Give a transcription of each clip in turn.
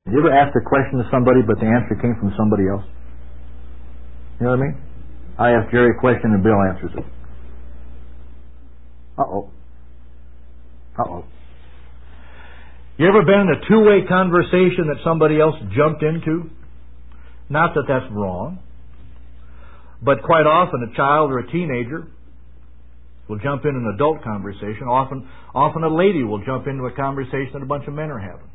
You ever asked a question to somebody, but the answer came from somebody else? You know what I mean? I ask Jerry a question and Bill answers it. Uh-oh. Uh-oh. You ever been in a two-way conversation that somebody else jumped into? Not that that's wrong, but quite often a child or a teenager will jump in an adult conversation. Often a lady will jump into a conversation that a bunch of men are having.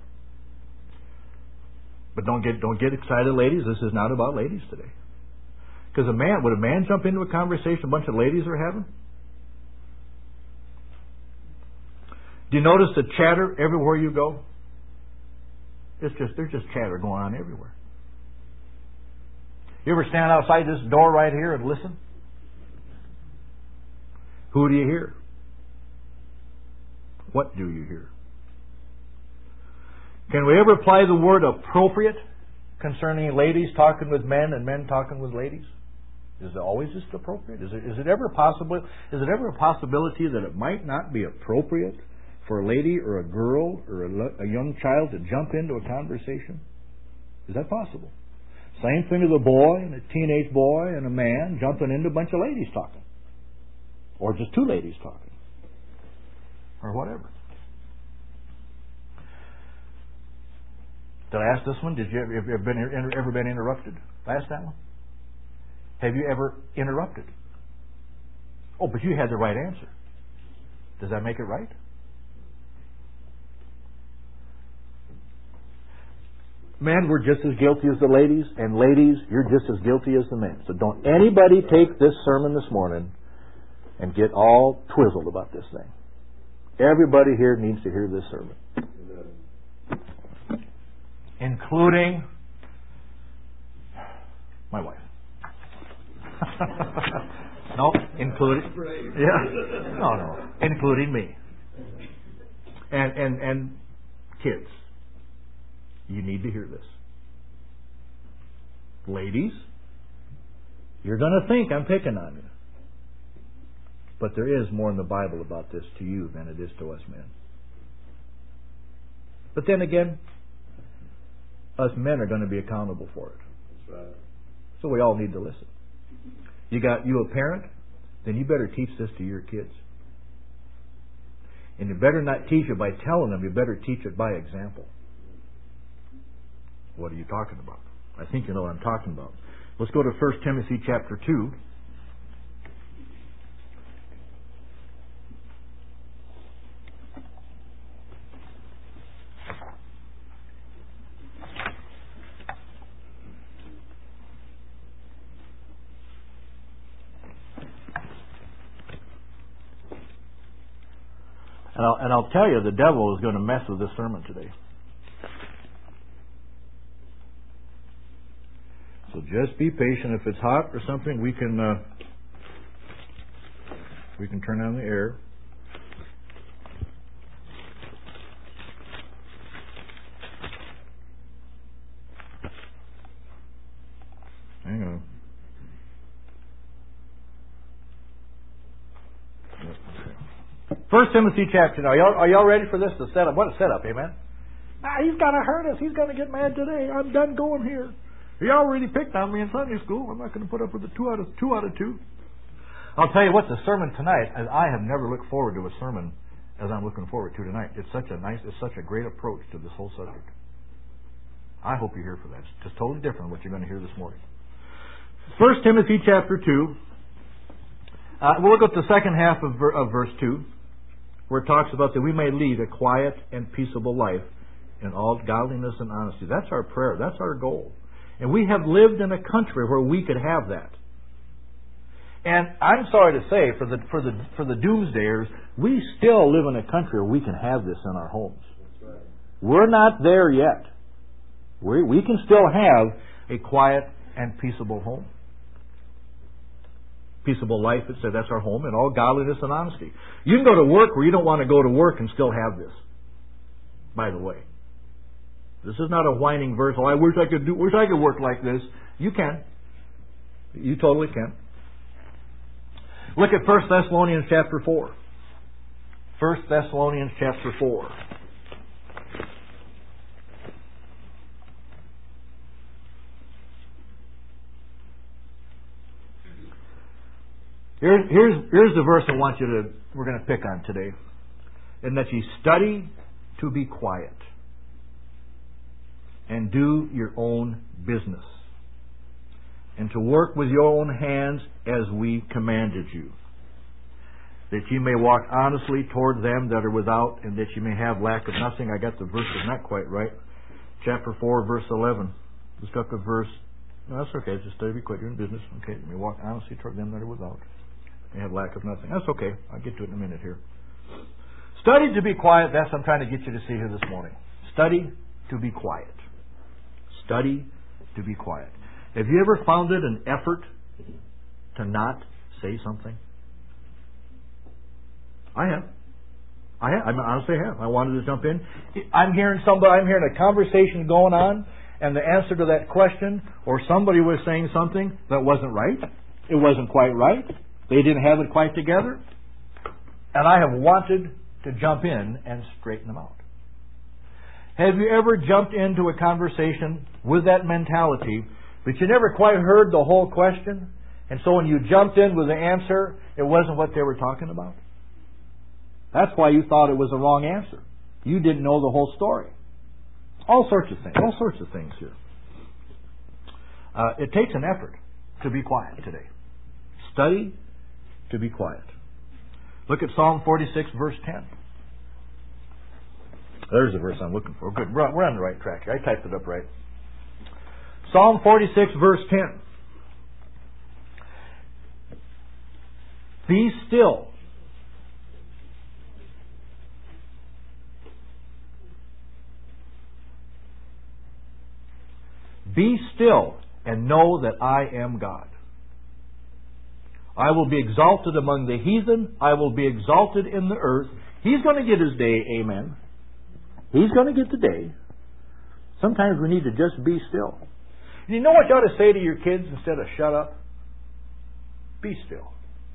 But don't get excited, ladies. This is not about ladies today. Because would a man jump into a conversation a bunch of ladies are having? Do you notice the chatter everywhere you go? There's just chatter going on everywhere. You ever stand outside this door right here and listen? Who do you hear? What do you hear? Can we ever apply the word appropriate concerning ladies talking with men and men talking with ladies? Is it always just appropriate? Is it ever a possibility that it might not be appropriate for a lady or a girl or a young child to jump into a conversation? Is that possible? Same thing with a boy and a teenage boy and a man jumping into a bunch of ladies talking. Or just two ladies talking. Or whatever. Did I ask this one? Have you ever been interrupted? Did I ask that one? Have you ever interrupted? Oh, but you had the right answer. Does that make it right? Men, we're just as guilty as the ladies, and ladies, you're just as guilty as the men. So don't anybody take this sermon this morning and get all twizzled about this thing. Everybody here needs to hear this sermon. Including my wife. No, including including me. And kids. You need to hear this. Ladies, you're going to think I'm picking on you. But there is more in the Bible about this to you than it is to us men. But then again, us men are going to be accountable for it. That's right. So we all need to listen. You a parent? Then you better teach this to your kids. And you better not teach it by telling them. You better teach it by example. What are you talking about? I think you know what I'm talking about. Let's go to 1 Timothy chapter 2. And I'll tell you, the devil is going to mess with this sermon today. So just be patient. If it's hot or something, we can turn on the air. Hang on. 1 Timothy chapter. Now, are y'all ready for this? The setup. What a setup, amen? He's going to hurt us. He's going to get mad today. I'm done going here. He already picked on me in Sunday school. I'm not going to put up with a 2 out of 2. I'll tell you what, the sermon tonight, as I have never looked forward to a sermon as I'm looking forward to tonight. It's such a great approach to this whole subject. I hope you're here for that. It's just totally different than what you're going to hear this morning. 1 Timothy chapter 2. We'll look at the second half of verse 2, where it talks about that we may lead a quiet and peaceable life in all godliness and honesty. That's our prayer. That's our goal. And we have lived in a country where we could have that. And I'm sorry to say, for the doomsdayers, we still live in a country where we can have this in our homes. That's right. We're not there yet. We can still have a quiet and peaceable home. Peaceable life, it said, that's our home, in all godliness and honesty. You can go to work where you don't want to go to work and still have this. By the way. This is not a whining verse. Oh, I wish I could work like this. You can. You totally can. Look at 1 Thessalonians chapter 4. 1 Thessalonians chapter 4. Here's the verse I want we're going to pick on today. And that ye study to be quiet and do your own business, and to work with your own hands as we commanded you, that ye may walk honestly toward them that are without, and that ye may have lack of nothing. I got the verses not quite right. Chapter 4, verse 11. The stuck of verse. No, that's okay. Just study to be quiet, your own business. Okay, you may walk honestly toward them that are without. May have lack of nothing. That's okay. I'll get to it in a minute here. Study to be quiet. That's what I'm trying to get you to see here this morning. Study to be quiet. Study to be quiet. Have you ever found it an effort to not say something? I have. I honestly have. I wanted to jump in. I'm hearing a conversation going on, and the answer to that question, or somebody was saying something that wasn't right. It wasn't quite right. They didn't have it quite together. And I have wanted to jump in and straighten them out. Have you ever jumped into a conversation with that mentality, but you never quite heard the whole question? And so when you jumped in with the answer, it wasn't what they were talking about? That's why you thought it was the wrong answer. You didn't know the whole story. All sorts of things here. It takes an effort to be quiet today. Study to be quiet. Look at Psalm 46, verse 10. There's the verse I'm looking for. Good. We're on the right track here. I typed it up right. Psalm 46, verse 10. Be still. Be still and know that I am God. I will be exalted among the heathen. I will be exalted in the earth. He's going to get his day, amen. He's going to get the day. Sometimes we need to just be still. And you know what you ought to say to your kids instead of shut up? Be still.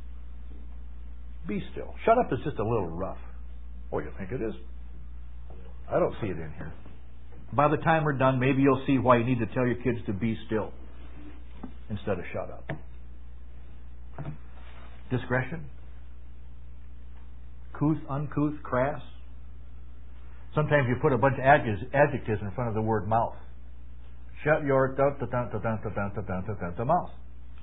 Be still. Shut up is just a little rough. Oh, you think it is? I don't see it in here. By the time we're done, maybe you'll see why you need to tell your kids to be still instead of shut up. Discretion. Couth, uncouth, crass. Sometimes you put a bunch of adjectives in front of the word mouth. Shut your mouth.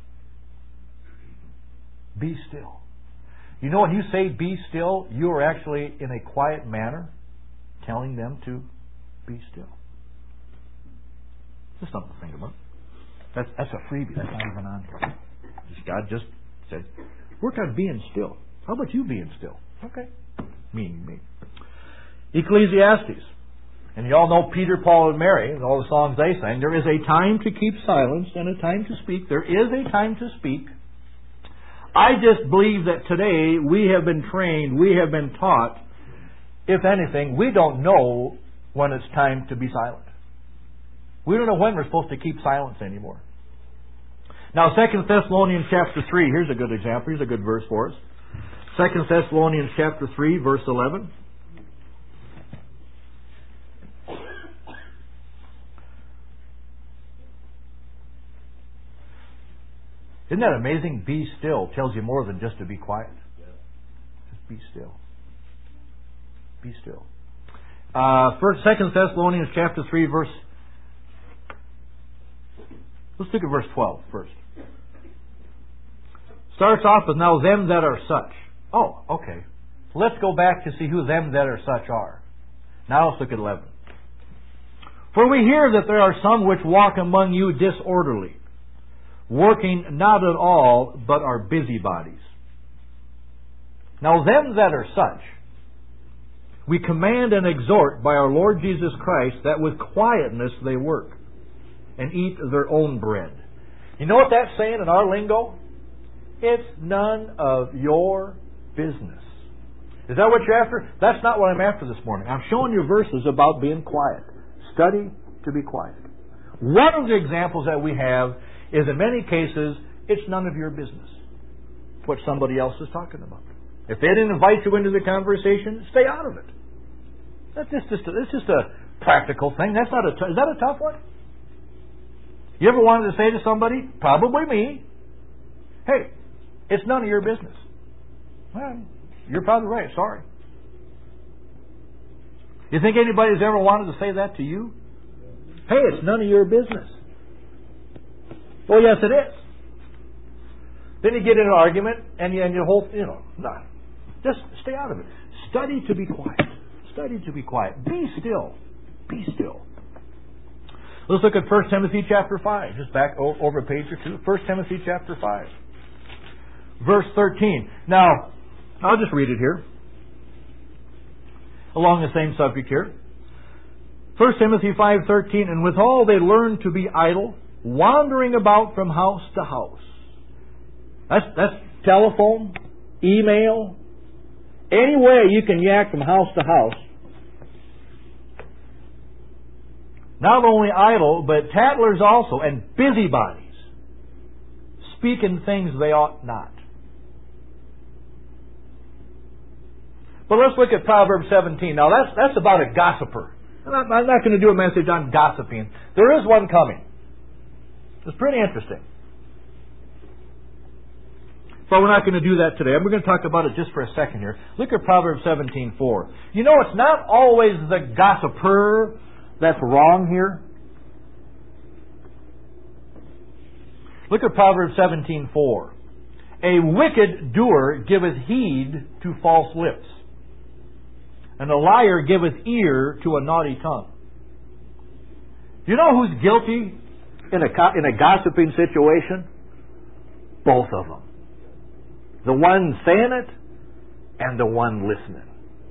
Be still. You know, when you say be still, you are actually in a quiet manner telling them to be still. Just something to think about. That's a freebie. That's not even on here. God just said, work on being still. How about you being still? Okay. Meaning me. Ecclesiastes. And you all know Peter, Paul, and Mary, and all the songs they sang. There is a time to keep silence and a time to speak. There is a time to speak. I just believe that today we have been trained, we have been taught, if anything, we don't know when it's time to be silent. We don't know when we're supposed to keep silence anymore. Now, 2 Thessalonians chapter 3, here's a good example. Here's a good verse for us. 2 Thessalonians chapter 3, verse 11. Isn't that amazing? Be still tells you more than just to be quiet. Just be still. Be still. 2 Thessalonians chapter 3, verse... Let's look at verse 12 first. Starts off with, now them that are such. Oh, okay. Let's go back to see who them that are such are. Now let's look at 11. For we hear that there are some which walk among you disorderly, working not at all, but are busybodies. Now them that are such, we command and exhort by our Lord Jesus Christ that with quietness they work and eat their own bread. You know what that's saying in our lingo? It's none of your business. Is that what you're after? That's not what I'm after this morning. I'm showing you verses about being quiet. Study to be quiet. One of the examples that we have is in many cases, it's none of your business what somebody else is talking about. If they didn't invite you into the conversation, stay out of it. That's just a practical thing. Is that a tough one? You ever wanted to say to somebody, probably me, hey, It's none of your business. Well, you're probably right. Sorry. You think anybody's ever wanted to say that to you? Hey, it's none of your business. Well, yes, it is. Then you get in an argument and you hold, no. Just stay out of it. Study to be quiet. Study to be quiet. Be still. Be still. Let's look at 1 Timothy chapter 5. Just back over a page or two. 1 Timothy chapter 5. Verse 13. Now, I'll just read it here. Along the same subject here. 1 Timothy 5:13. And withal they learn to be idle, wandering about from house to house. That's telephone, email, any way you can yak from house to house. Not only idle, but tattlers also, and busybodies, speaking things they ought not. But let's look at Proverbs 17. Now that's about a gossiper. I'm not going to do a message on gossiping. There is one coming. It's pretty interesting. But we're not going to do that today. We're going to talk about it just for a second here. Look at Proverbs 17:4. You know, it's not always the gossiper that's wrong here. Look at Proverbs 17:4. A wicked doer giveth heed to false lips, and a liar giveth ear to a naughty tongue. You know who's guilty in a gossiping situation? Both of them. The one saying it and the one listening.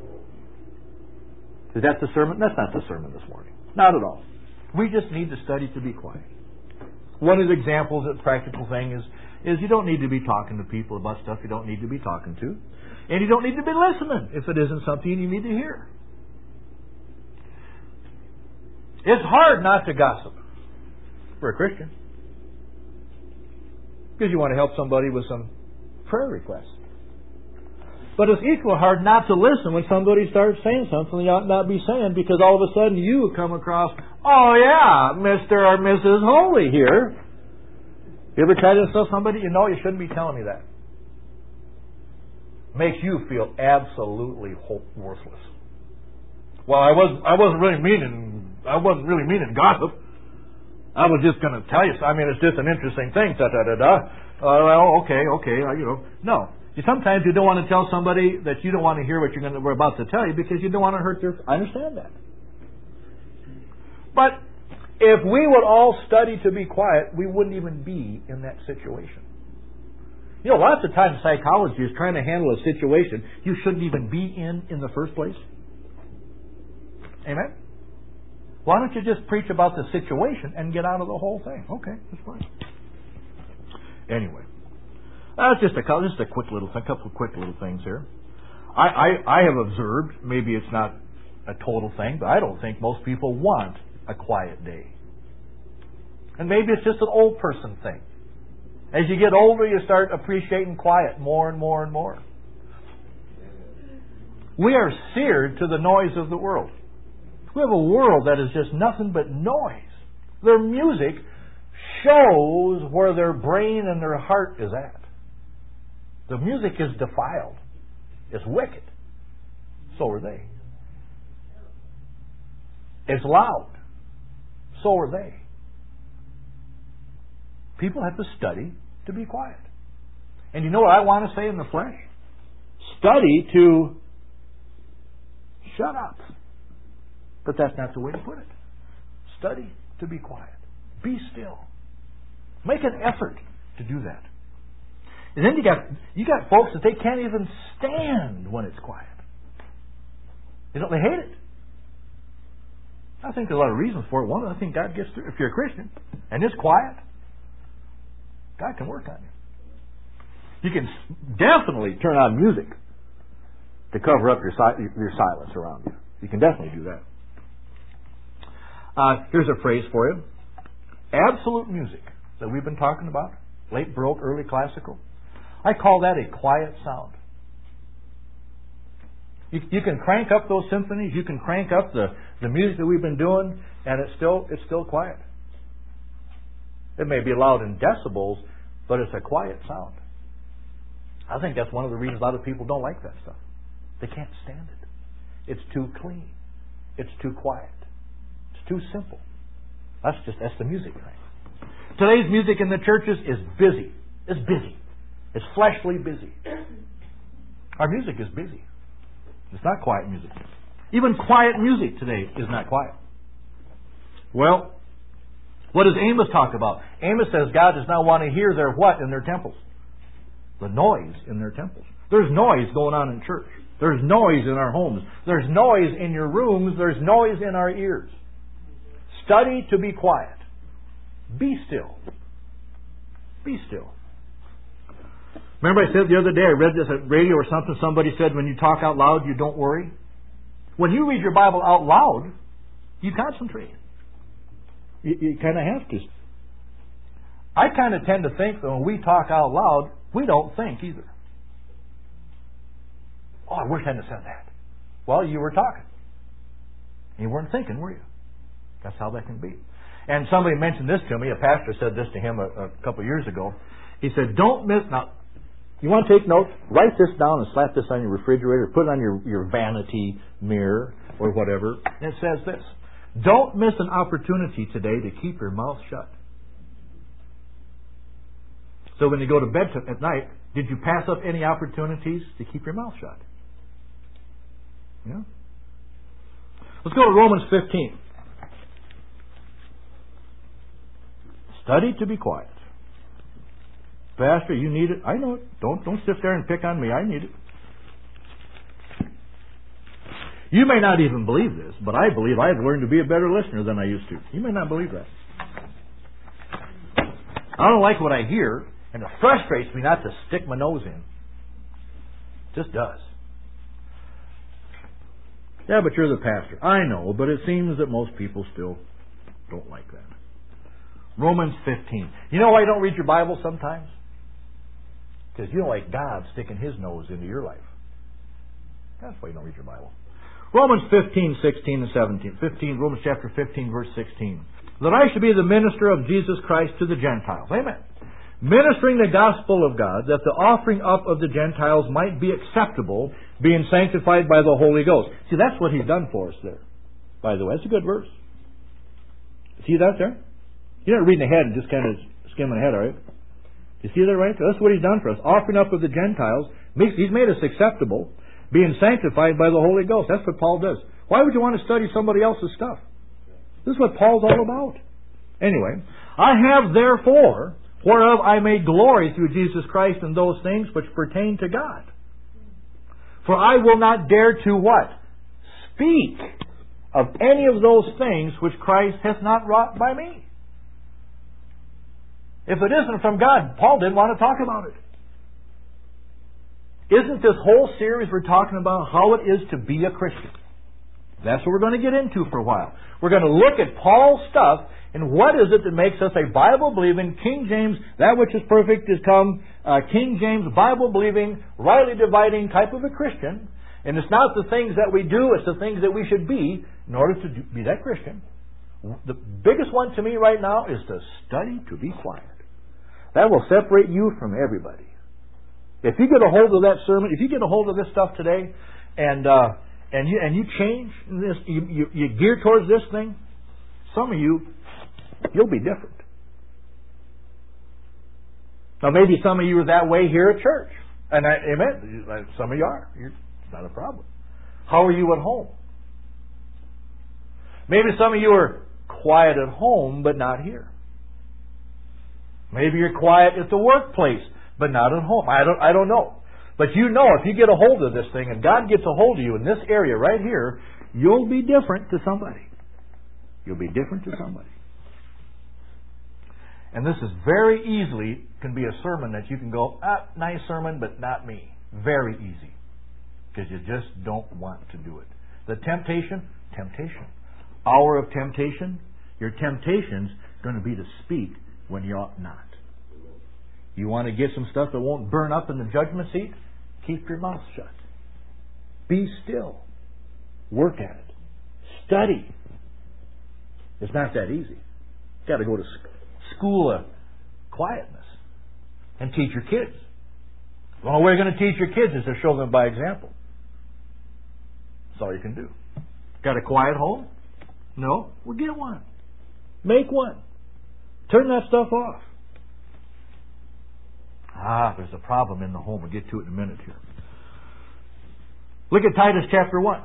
Is that the sermon? That's not the sermon this morning. Not at all. We just need to study to be quiet. One of the examples, a practical thing, is you don't need to be talking to people about stuff you don't need to be talking to. And you don't need to be listening if it isn't something you need to hear. It's hard not to gossip for a Christian. Because you want to help somebody with some prayer requests. But it's equally hard not to listen when somebody starts saying something they ought not be saying, because all of a sudden you come across, oh yeah, Mr. or Mrs. Holy here. You ever try to tell somebody, you shouldn't be telling me that? Makes you feel absolutely worthless. Well, I wasn't really meaning gossip. I was just going to tell you. It's just an interesting thing. Well, okay. No. Sometimes you don't want to tell somebody that you don't want to hear what we're about to tell you because you don't want to hurt their... I understand that. But if we would all study to be quiet, we wouldn't even be in that situation. Lots of times psychology is trying to handle a situation you shouldn't even be in the first place. Amen? Why don't you just preach about the situation and get out of the whole thing? Okay, that's fine. Anyway, that's just a couple of quick little things here. I have observed, maybe it's not a total thing, but I don't think most people want a quiet day. And maybe it's just an old person thing. As you get older, you start appreciating quiet more and more and more. We are seared to the noise of the world. We have a world that is just nothing but noise. Their music shows where their brain and their heart is at. The music is defiled. It's wicked. So are they. It's loud. So are they. People have to study to be quiet. And you know what I want to say in the flesh? Study to shut up. But that's not the way to put it. Study to be quiet. Be still. Make an effort to do that. And then you got folks that they can't even stand when it's quiet. They hate it. I think there's a lot of reasons for it. One, I think God gets through. If you're a Christian and it's quiet, God can work on you. You can definitely turn on music to cover up your silence around you. You can definitely do that. Here's a phrase for you. Absolute music that we've been talking about, late Baroque, early classical. I call that a quiet sound. You can crank up those symphonies, you can crank up the music that we've been doing, and it's still quiet. It may be loud in decibels, but it's a quiet sound. I think that's one of the reasons a lot of people don't like that stuff. They can't stand it. It's too clean. It's too quiet. It's too simple. That's the music thing. Today's music in the churches is busy. It's busy. It's fleshly busy. Our music is busy. It's not quiet music. Even quiet music today is not quiet. Well, what does Amos talk about? Amos says God does not want to hear their what in their temples? The noise in their temples. There's noise going on in church. There's noise in our homes. There's noise in your rooms. There's noise in our ears. Study to be quiet. Be still. Be still. Remember I said the other day, I read this at radio or something, somebody said when you talk out loud, you don't worry. When you read your Bible out loud, you concentrate. You kind of have to. I kind of tend to think that when we talk out loud, we don't think either. Oh, I wish I hadn't said that. Well, you were talking. You weren't thinking, were you? That's how that can be. And somebody mentioned this to me. A pastor said this to him a couple of years ago. He said, don't miss... Now, you want to take notes? Write this down and slap this on your refrigerator. Put it on your vanity mirror or whatever. And it says this. Don't miss an opportunity today to keep your mouth shut. So when you go to bed at night, did you pass up any opportunities to keep your mouth shut? Yeah. Let's go to Romans 15. Study to be quiet. Pastor, you need it. I know it. Don't sit there and pick on me. I need it. You may not even believe this, but I believe I've learned to be a better listener than I used to. You may not believe that. I don't like what I hear, and it frustrates me not to stick my nose in. It just does. Yeah, but you're the pastor. I know, but it seems that most people still don't like that. Romans 15. You know why you don't read your Bible sometimes? Because you don't like God sticking His nose into your life. That's why you don't read your Bible. Romans 15, 16, and 17. Romans chapter 15, verse 16. That I should be the minister of Jesus Christ to the Gentiles. Amen. Ministering the gospel of God, that the offering up of the Gentiles might be acceptable, being sanctified by the Holy Ghost. See, that's what He's done for us there. By the way, that's a good verse. See that there? You're not reading ahead and just kind of skimming ahead, are you? You see that right? That's what He's done for us. Offering up of the Gentiles. He's made us acceptable, being sanctified by the Holy Ghost. That's what Paul does. Why would you want to study somebody else's stuff? This is what Paul's all about. Anyway, I have therefore, whereof I may glory through Jesus Christ in those things which pertain to God. For I will not dare to what? Speak of any of those things which Christ hath not wrought by me. If it isn't from God, Paul didn't want to talk about it. Isn't this whole series we're talking about how it is to be a Christian? That's what we're going to get into for a while. We're going to look at Paul's stuff and what is it that makes us a Bible-believing, King James, that which is perfect is come, King James, Bible-believing, rightly dividing type of a Christian. And it's not the things that we do, it's the things that we should be in order to be that Christian. The biggest one to me right now is to study to be quiet. That will separate you from everybody. If you get a hold of that sermon, if you get a hold of this stuff today, and you change this, you gear towards this thing, some of you'll be different. Now maybe some of you are that way here at church, and amen. Some of you are. It's not a problem. How are you at home? Maybe some of you are quiet at home, but not here. Maybe you're quiet at the workplace, but not at home. I don't know. But you know, if you get a hold of this thing and God gets a hold of you in this area right here, you'll be different to somebody. You'll be different to somebody. And this is very easily can be a sermon that you can go, nice sermon, but not me. Very easy. Because you just don't want to do it. The temptation. Hour of temptation. Your temptation's going to be to speak when you ought not. You want to get some stuff that won't burn up in the judgment seat? Keep your mouth shut. Be still. Work at it. Study. It's not that easy. You've got to go to school of quietness and teach your kids. The only way you're going to teach your kids is to show them by example. That's all you can do. Got a quiet home? No? Well, get one. Make one. Turn that stuff off. There's a problem in the home. We'll get to it in a minute here. Look at Titus chapter 1.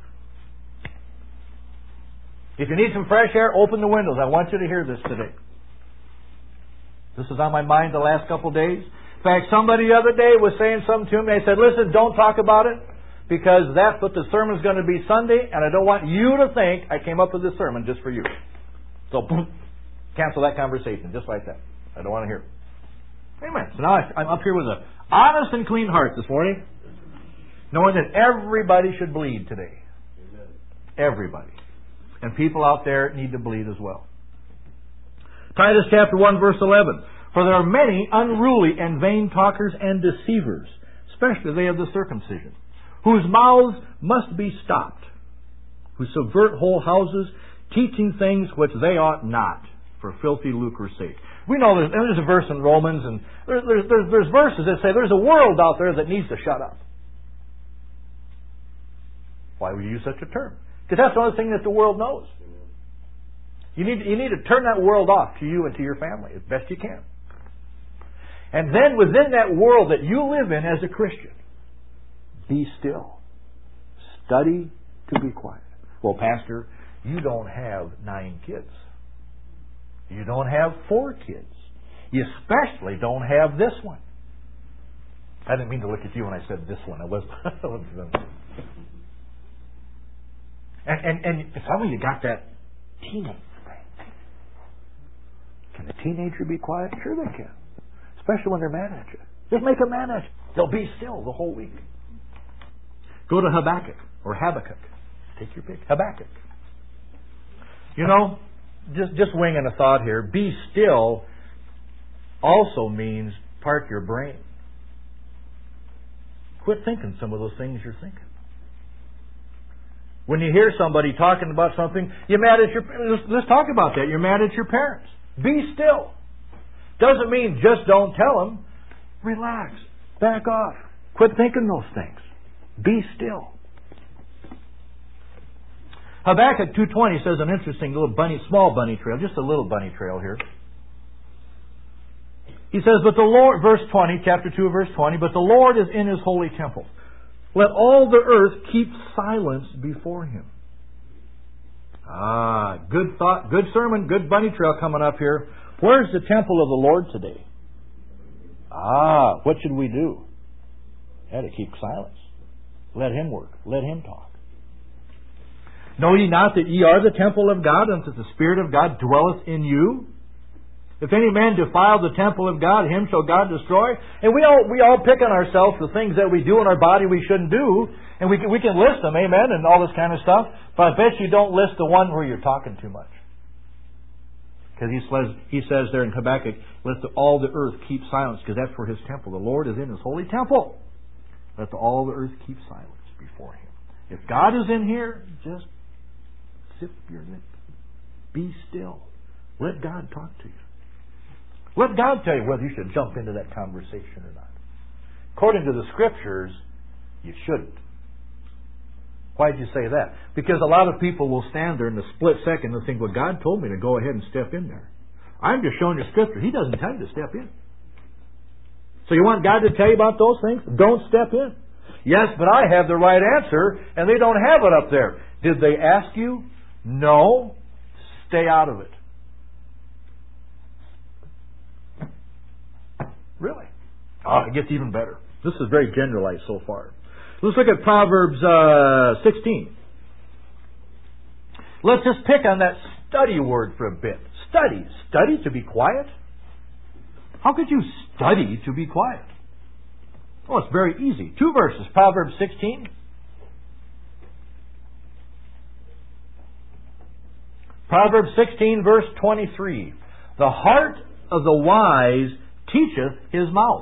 If you need some fresh air, open the windows. I want you to hear this today. This is on my mind the last couple of days. In fact, somebody the other day was saying something to me. They said, listen, don't talk about it because that's what the sermon's going to be Sunday, and I don't want you to think I came up with this sermon just for you. So, boom, cancel that conversation just like that. I don't want to hear it. Amen. So now I'm up here with an honest and clean heart this morning, knowing that everybody should bleed today. Everybody. And people out there need to bleed as well. Titus chapter 1 verse 11. For there are many unruly and vain talkers and deceivers, especially they of the circumcision, whose mouths must be stopped, who subvert whole houses, teaching things which they ought not, for filthy lucre's sake. We know there's a verse in Romans, and there's verses that say there's a world out there that needs to shut up. Why would you use such a term? Because that's the only thing that the world knows. You need to turn that world off to you and to your family as best you can. And then within that world that you live in as a Christian, be still. Study to be quiet. Well, Pastor, you don't have 9 kids. You don't have 4 kids. You especially don't have this one. I didn't mean to look at you when I said this one. I wasn't. And some of you got that teenage thing. Can a teenager be quiet? Sure they can. Especially when they're mad at you. Just make them mad at you. They'll be still the whole week. Go to Habakkuk or Habakkuk. Take your pick. Habakkuk. You know, just winging a thought here. Be still also means park your brain. Quit thinking some of those things you're thinking. When you hear somebody talking about something, you're mad at let's talk about that. You're mad at your parents. Be still. Doesn't mean just don't tell them. Relax. Back off. Quit thinking those things. Be still. Habakkuk 2:20 says an interesting little small bunny trail, just a little bunny trail here. He says, but the Lord, verse 20, chapter 2, verse 20, but the Lord is in His holy temple. Let all the earth keep silence before Him. Good thought, good sermon, good bunny trail coming up here. Where's the temple of the Lord today? What should we do? Yeah, to keep silence. Let Him work. Let Him talk. Know ye not that ye are the temple of God, and that the Spirit of God dwelleth in you? If any man defile the temple of God, him shall God destroy. And we all pick on ourselves the things that we do in our body we shouldn't do, and we can list them, amen, and all this kind of stuff. But I bet you don't list the one where you're talking too much. Because he says there in Habakkuk, let all the earth keep silence, because that's for His temple. The Lord is in His holy temple. Let all the earth keep silence before Him. If God is in here, just sip your lip. Be still. Let God talk to you. Let God tell you whether you should jump into that conversation or not. According to the Scriptures, you shouldn't. Why did you say that? Because a lot of people will stand there in a split second and think, well, God told me to go ahead and step in there. I'm just showing you Scripture. He doesn't tell you to step in. So you want God to tell you about those things? Don't step in. Yes, but I have the right answer, and they don't have it up there. Did they ask you? No. Stay out of it. Really? It gets even better. This is very generalized so far. Let's look at Proverbs 16. Let's just pick on that study word for a bit. Study. Study to be quiet? How could you study to be quiet? Well, it's very easy. 2 verses. Proverbs 16. Proverbs 16, verse 23. The heart of the wise teacheth his mouth,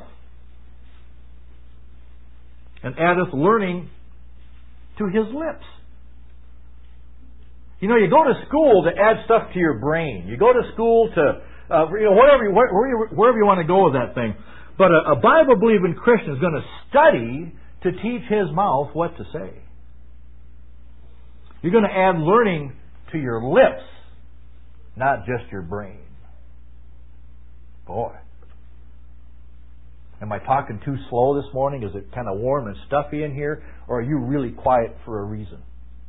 and addeth learning to his lips. You know, you go to school to add stuff to your brain. You go to school to wherever you want to go with that thing. But a Bible-believing Christian is going to study to teach his mouth what to say. You're going to add learning to your lips, not just your brain. Boy. Am I talking too slow this morning? Is it kind of warm and stuffy in here? Or are you really quiet for a reason?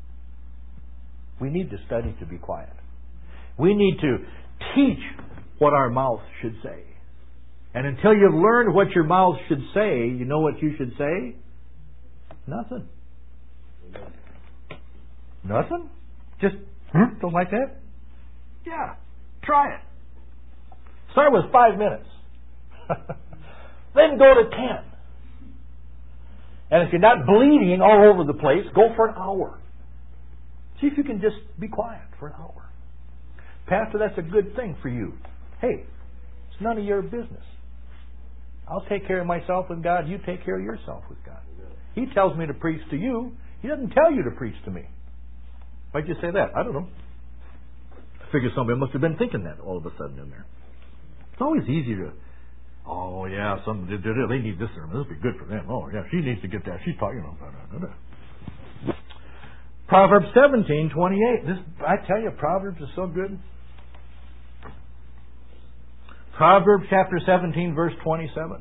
We need to study to be quiet. We need to teach what our mouth should say. And until you've learned what your mouth should say, you know what you should say? Nothing. Nothing? Just, don't like that? Yeah, try it. Start with 5 minutes. Then go to 10. And if you're not bleeding all over the place, go for an hour. See if you can just be quiet for an hour. Pastor, that's a good thing for you. Hey, it's none of your business. I'll take care of myself with God. You take care of yourself with God. He tells me to preach to you. He doesn't tell you to preach to me. Why'd you say that? I don't know. I figure somebody must have been thinking that all of a sudden in there. It's always easy to, oh yeah, they need this sermon. This will be good for them. Oh yeah, she needs to get that. She's talking about. Proverbs 17:28. This, I tell you, Proverbs is so good. Proverbs chapter 17, verse 27.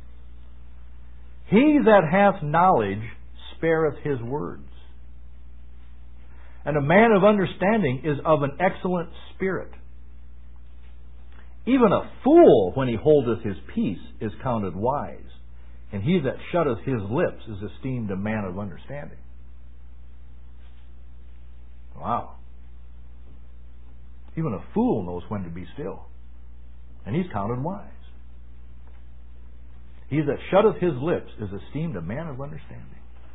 He that hath knowledge spareth his words, and a man of understanding is of an excellent spirit. Even a fool, when he holdeth his peace, is counted wise, and he that shutteth his lips is esteemed a man of understanding. Wow. Even a fool knows when to be still, and he's counted wise. He that shutteth his lips is esteemed a man of understanding.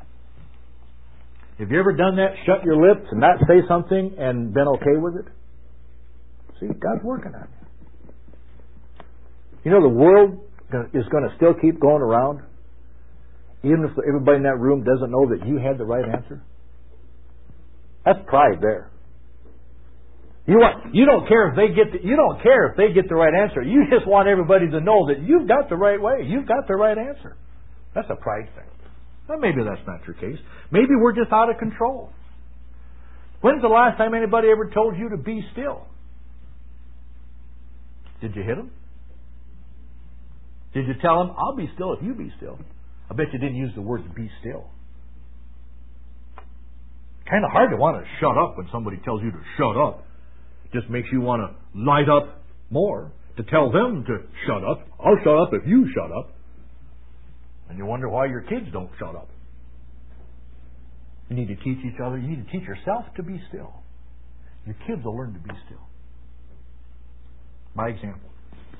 Have you ever done that? Shut your lips and not say something and been okay with it? See, God's working on you. You know, the world is going to still keep going around, even if everybody in that room doesn't know that you had the right answer. That's pride there. You don't care if they get the right answer. You just want everybody to know that you've got the right way. You've got the right answer. That's a pride thing. Well, maybe that's not your case. Maybe we're just out of control. When's the last time anybody ever told you to be still? Did you hit them? Did you tell them, I'll be still if you be still? I bet you didn't use the word be still. Kind of hard to want to shut up when somebody tells you to shut up. Just makes you want to light up more to tell them to shut up. I'll shut up if you shut up. And you wonder why your kids don't shut up. You need to teach each other. You need to teach yourself to be still. Your kids will learn to be still. By example.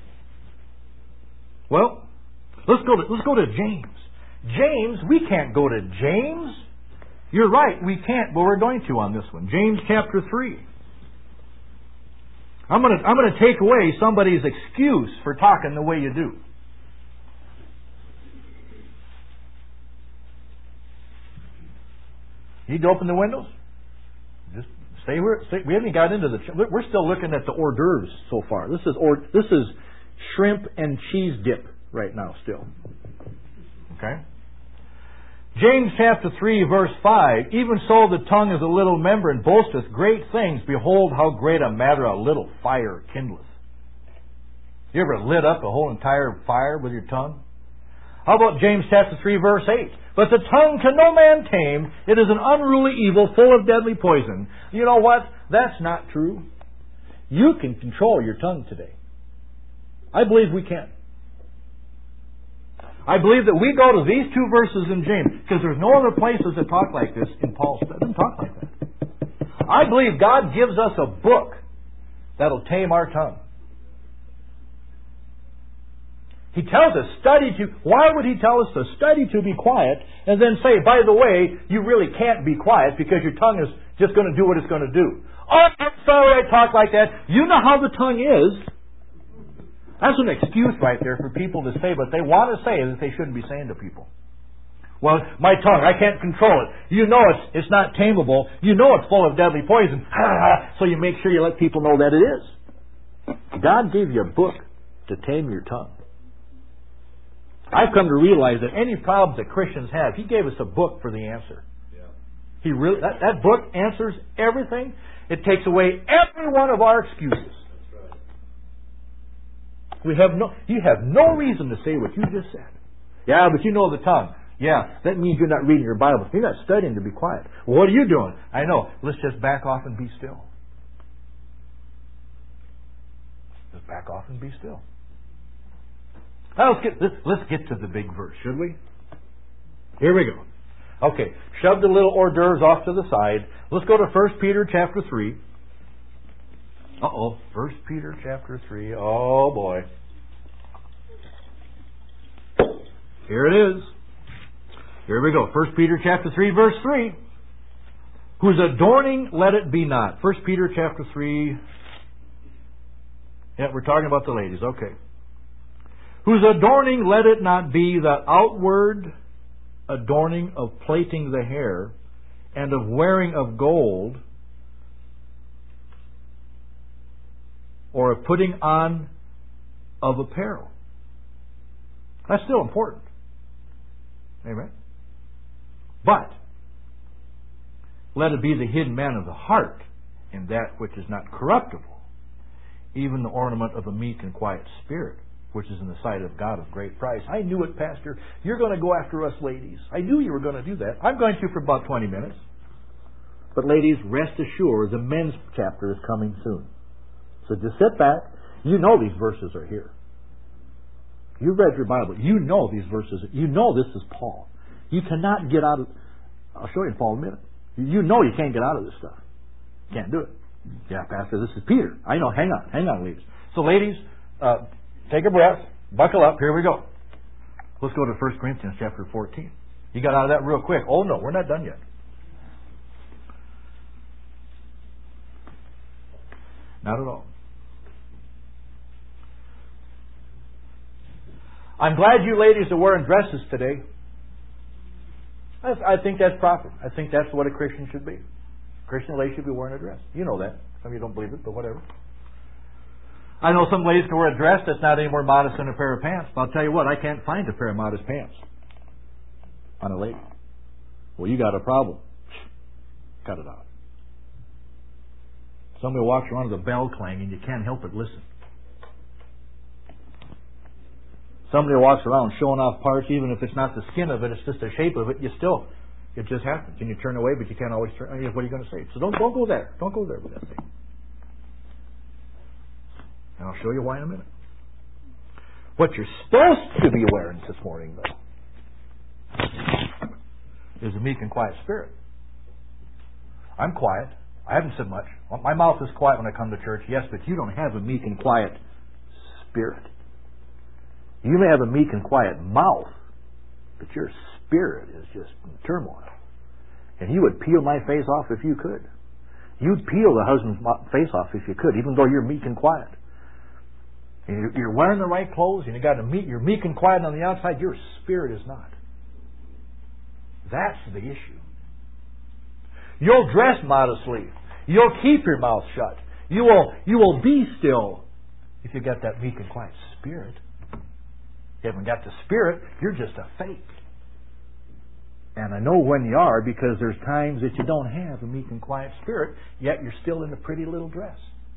Well, let's go to James. James, we can't go to James. You're right, we can't, but we're going to on this one. James chapter 3. I'm going to take away somebody's excuse for talking the way you do. You need to open the windows? Just stay where. We haven't got into the. We're still looking at the hors d'oeuvres so far. This is shrimp and cheese dip right now still. Okay. James chapter 3 verse 5, even so the tongue is a little member and boasteth great things. Behold how great a matter a little fire kindleth. You ever lit up a whole entire fire with your tongue? How about James chapter 3 verse 8? But the tongue can no man tame. It is an unruly evil full of deadly poison. You know what? That's not true. You can control your tongue today. I believe we can. I believe that we go to these two verses in James, because there's no other places that talk like this in Paul's. It doesn't talk like that. I believe God gives us a book that'll tame our tongue. He tells us, why would He tell us to study to be quiet, and then say, by the way, you really can't be quiet because your tongue is just going to do what it's going to do. Oh, I'm sorry I talk like that. You know how the tongue is. That's an excuse right there for people to say what they want to say that they shouldn't be saying to people. Well, my tongue, I can't control it. You know it's not tameable. You know it's full of deadly poison. So you make sure you let people know that it is. God gave you a book to tame your tongue. I've come to realize that any problems that Christians have, He gave us a book for the answer. Yeah. He really that book answers everything. It takes away every one of our excuses. That's You right. have no reason to say what you just said. Yeah, but you know the tongue. Yeah, that means you're not reading your Bible. You're not studying to be quiet. Well, what are you doing? I know. Let's just back off and be still. Just back off and be still. Now let's get to the big verse, should we? Here we go. Okay, shove the little hors d'oeuvres off to the side. Let's go to 1 Peter chapter 3. 1 Peter chapter 3. Oh boy. Here it is. Here we go. 1 Peter chapter 3, verse 3. Whose adorning let it be not. 1 Peter chapter 3. Yeah, we're talking about the ladies. Okay. Whose adorning let it not be the outward adorning of plaiting the hair and of wearing of gold, or of putting on of apparel. That's still important. Amen. But let it be the hidden man of the heart, in that which is not corruptible, even the ornament of a meek and quiet spirit, which is in the sight of God of great price. I knew it, Pastor. You're going to go after us ladies. I knew you were going to do that. I'm going to for about 20 minutes. But ladies, rest assured, the men's chapter is coming soon. So just sit back. You know these verses are here. You read your Bible. You know these verses. You know this is Paul. You cannot get out of... I'll show you in Paul in a minute. You know you can't get out of this stuff. Can't do it. Yeah, Pastor, this is Peter. I know. Hang on, ladies. So ladies, take a breath. Buckle up. Here we go. Let's go to 1 Corinthians chapter 14. You got out of that real quick. Oh no, we're not done yet. Not at all. I'm glad you ladies are wearing dresses today. I think that's proper. I think that's what a Christian should be. A Christian lady should be wearing a dress. You know that. Some of you don't believe it, but whatever. I know some ladies can wear a dress that's not any more modest than a pair of pants. But I'll tell you what, I can't find a pair of modest pants on a lady. Well, you got a problem. Cut it out. Somebody walks around with a bell clanging, you can't help but listen. Somebody walks around showing off parts, even if it's not the skin of it, it's just the shape of it, it just happens. And you turn away, but you can't always turn. What are you going to say? So don't go there. Don't go there with that thing. And I'll show you why in a minute. What you're supposed to be wearing this morning, though, is a meek and quiet spirit. I'm quiet. I haven't said much. My mouth is quiet when I come to church, yes, but you don't have a meek and quiet spirit. You may have a meek and quiet mouth, but your spirit is just in turmoil. And you would peel my face off if you could. You'd peel the husband's face off if you could, even though you're meek and quiet. And you're wearing the right clothes, and you're meek and quiet on the outside. Your spirit is not. That's the issue. You'll dress modestly. You'll keep your mouth shut. You will be still if you got that meek and quiet spirit. If you haven't got the spirit, you're just a fake. And I know when you are, because there's times that you don't have a meek and quiet spirit, yet you're still in a pretty little dress.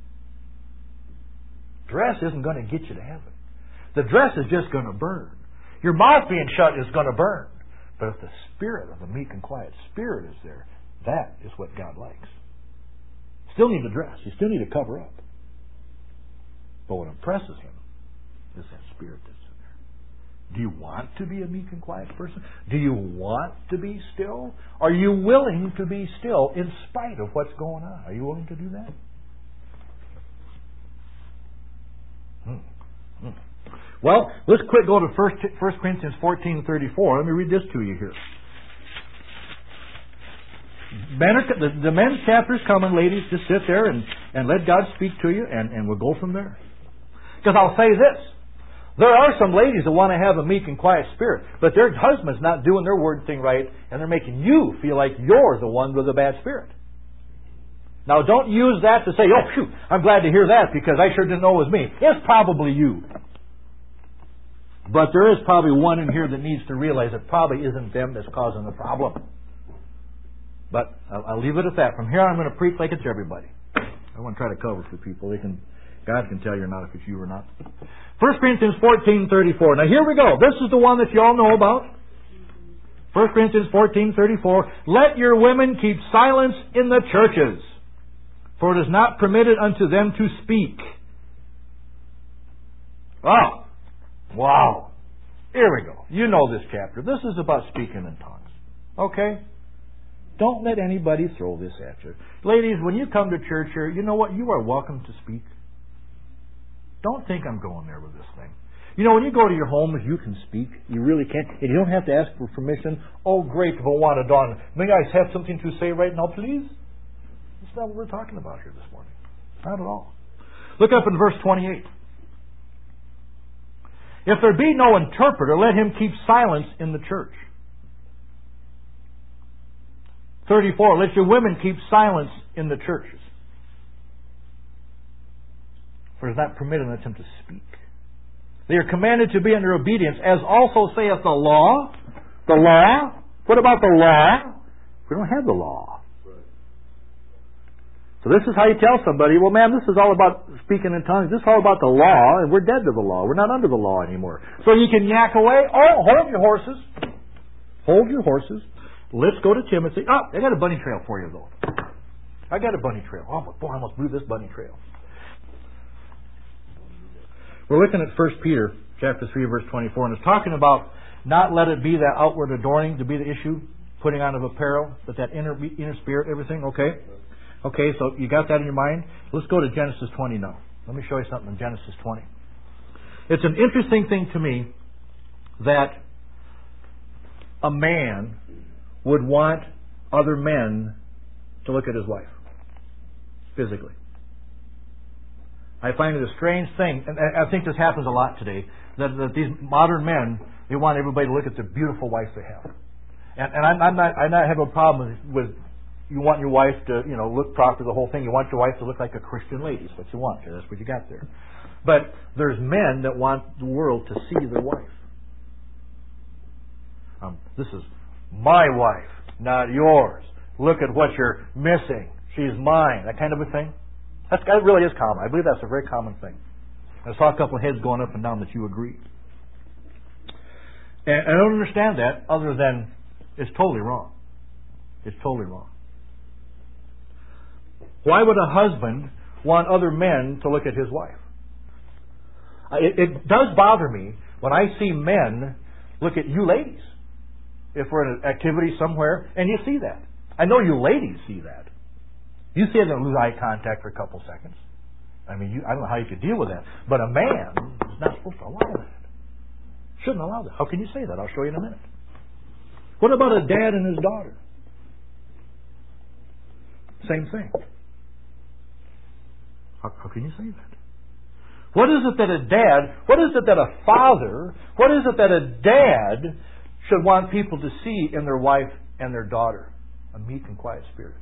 Dress isn't going to get you to heaven. The dress is just going to burn. Your mouth being shut is going to burn. But if the spirit of a meek and quiet spirit is there, that is what God likes. Still need to dress. You still need to cover up. But what impresses Him is that spirit that's in there. Do you want to be a meek and quiet person? Do you want to be still? Are you willing to be still in spite of what's going on? Are you willing to do that? Well, let's go to 1 Corinthians 14:34. Let me read this to you here. The men's chapter is coming, ladies. Just sit there and let God speak to you, and we'll go from there. Because I'll say this. There are some ladies that want to have a meek and quiet spirit, but their husband's not doing their word thing right, and they're making you feel like you're the one with a bad spirit. Now, don't use that to say, oh, phew, I'm glad to hear that because I sure didn't know it was me. It's probably you. But there is probably one in here that needs to realize it probably isn't them that's causing the problem. But I'll leave it at that. From here on, I'm going to preach like it's everybody. I want to try to cover for people. God can tell you're not if it's you or not. 1 Corinthians 14:34. Now here we go. This is the one that you all know about. 1 Corinthians 14:34. Let your women keep silence in the churches, for it is not permitted unto them to speak. Oh, wow. Here we go. You know this chapter. This is about speaking in tongues. Okay? Don't let anybody throw this at you. Ladies, when you come to church here, you know what? You are welcome to speak. Don't think I'm going there with this thing. You know, when you go to your homes, you can speak. You really can. And you don't have to ask for permission. Oh, great, Rwanda Dawn. May I have something to say right now, please? That's not what we're talking about here this morning. Not at all. Look up in verse 28. If there be no interpreter, let him keep silence in the church. 34. Let your women keep silence in the churches, for it is not permitted unto them to speak. They are commanded to be under obedience, as also saith the law. The law? What about the law? We don't have the law. So this is how you tell somebody, well, man, this is all about speaking in tongues. This is all about the law, and we're dead to the law. We're not under the law anymore. So you can yak away. Oh, hold your horses. Hold your horses. Let's go to Timothy. Oh, I got a bunny trail for you, though. I got a bunny trail. Oh, boy, I almost blew this bunny trail. We're looking at 1 Peter chapter 3, verse 24, and it's talking about not let it be that outward adorning to be the issue, putting on of apparel, but that inner spirit, everything, okay? Okay, so you got that in your mind? Let's go to Genesis 20 now. Let me show you something in Genesis 20. It's an interesting thing to me that a man would want other men to look at his wife physically. I find it a strange thing, and I think this happens a lot today, that these modern men, they want everybody to look at the beautiful wife they have. And I'm not having a problem with you want your wife to, look proper, the whole thing. You want your wife to look like a Christian lady. That's what you want. That's what you got there. But there's men that want the world to see their wife. This is my wife, not yours. Look at what you're missing. She's mine. That kind of a thing. That really is common. I believe that's a very common thing. I saw a couple of heads going up and down that you agree. And I don't understand that other than it's totally wrong. It's totally wrong. Why would a husband want other men to look at his wife? It does bother me when I see men look at you ladies. If we're at an activity somewhere, and you see that. I know you ladies see that. You see them lose eye contact for a couple seconds. I mean, I don't know how you could deal with that. But a man is not supposed to allow that. Shouldn't allow that. How can you say that? I'll show you in a minute. What about a dad and his daughter? Same thing. How can you say that? What is it that a father, what is it that a dad should want people to see in their wife and their daughter? A meek and quiet spirit.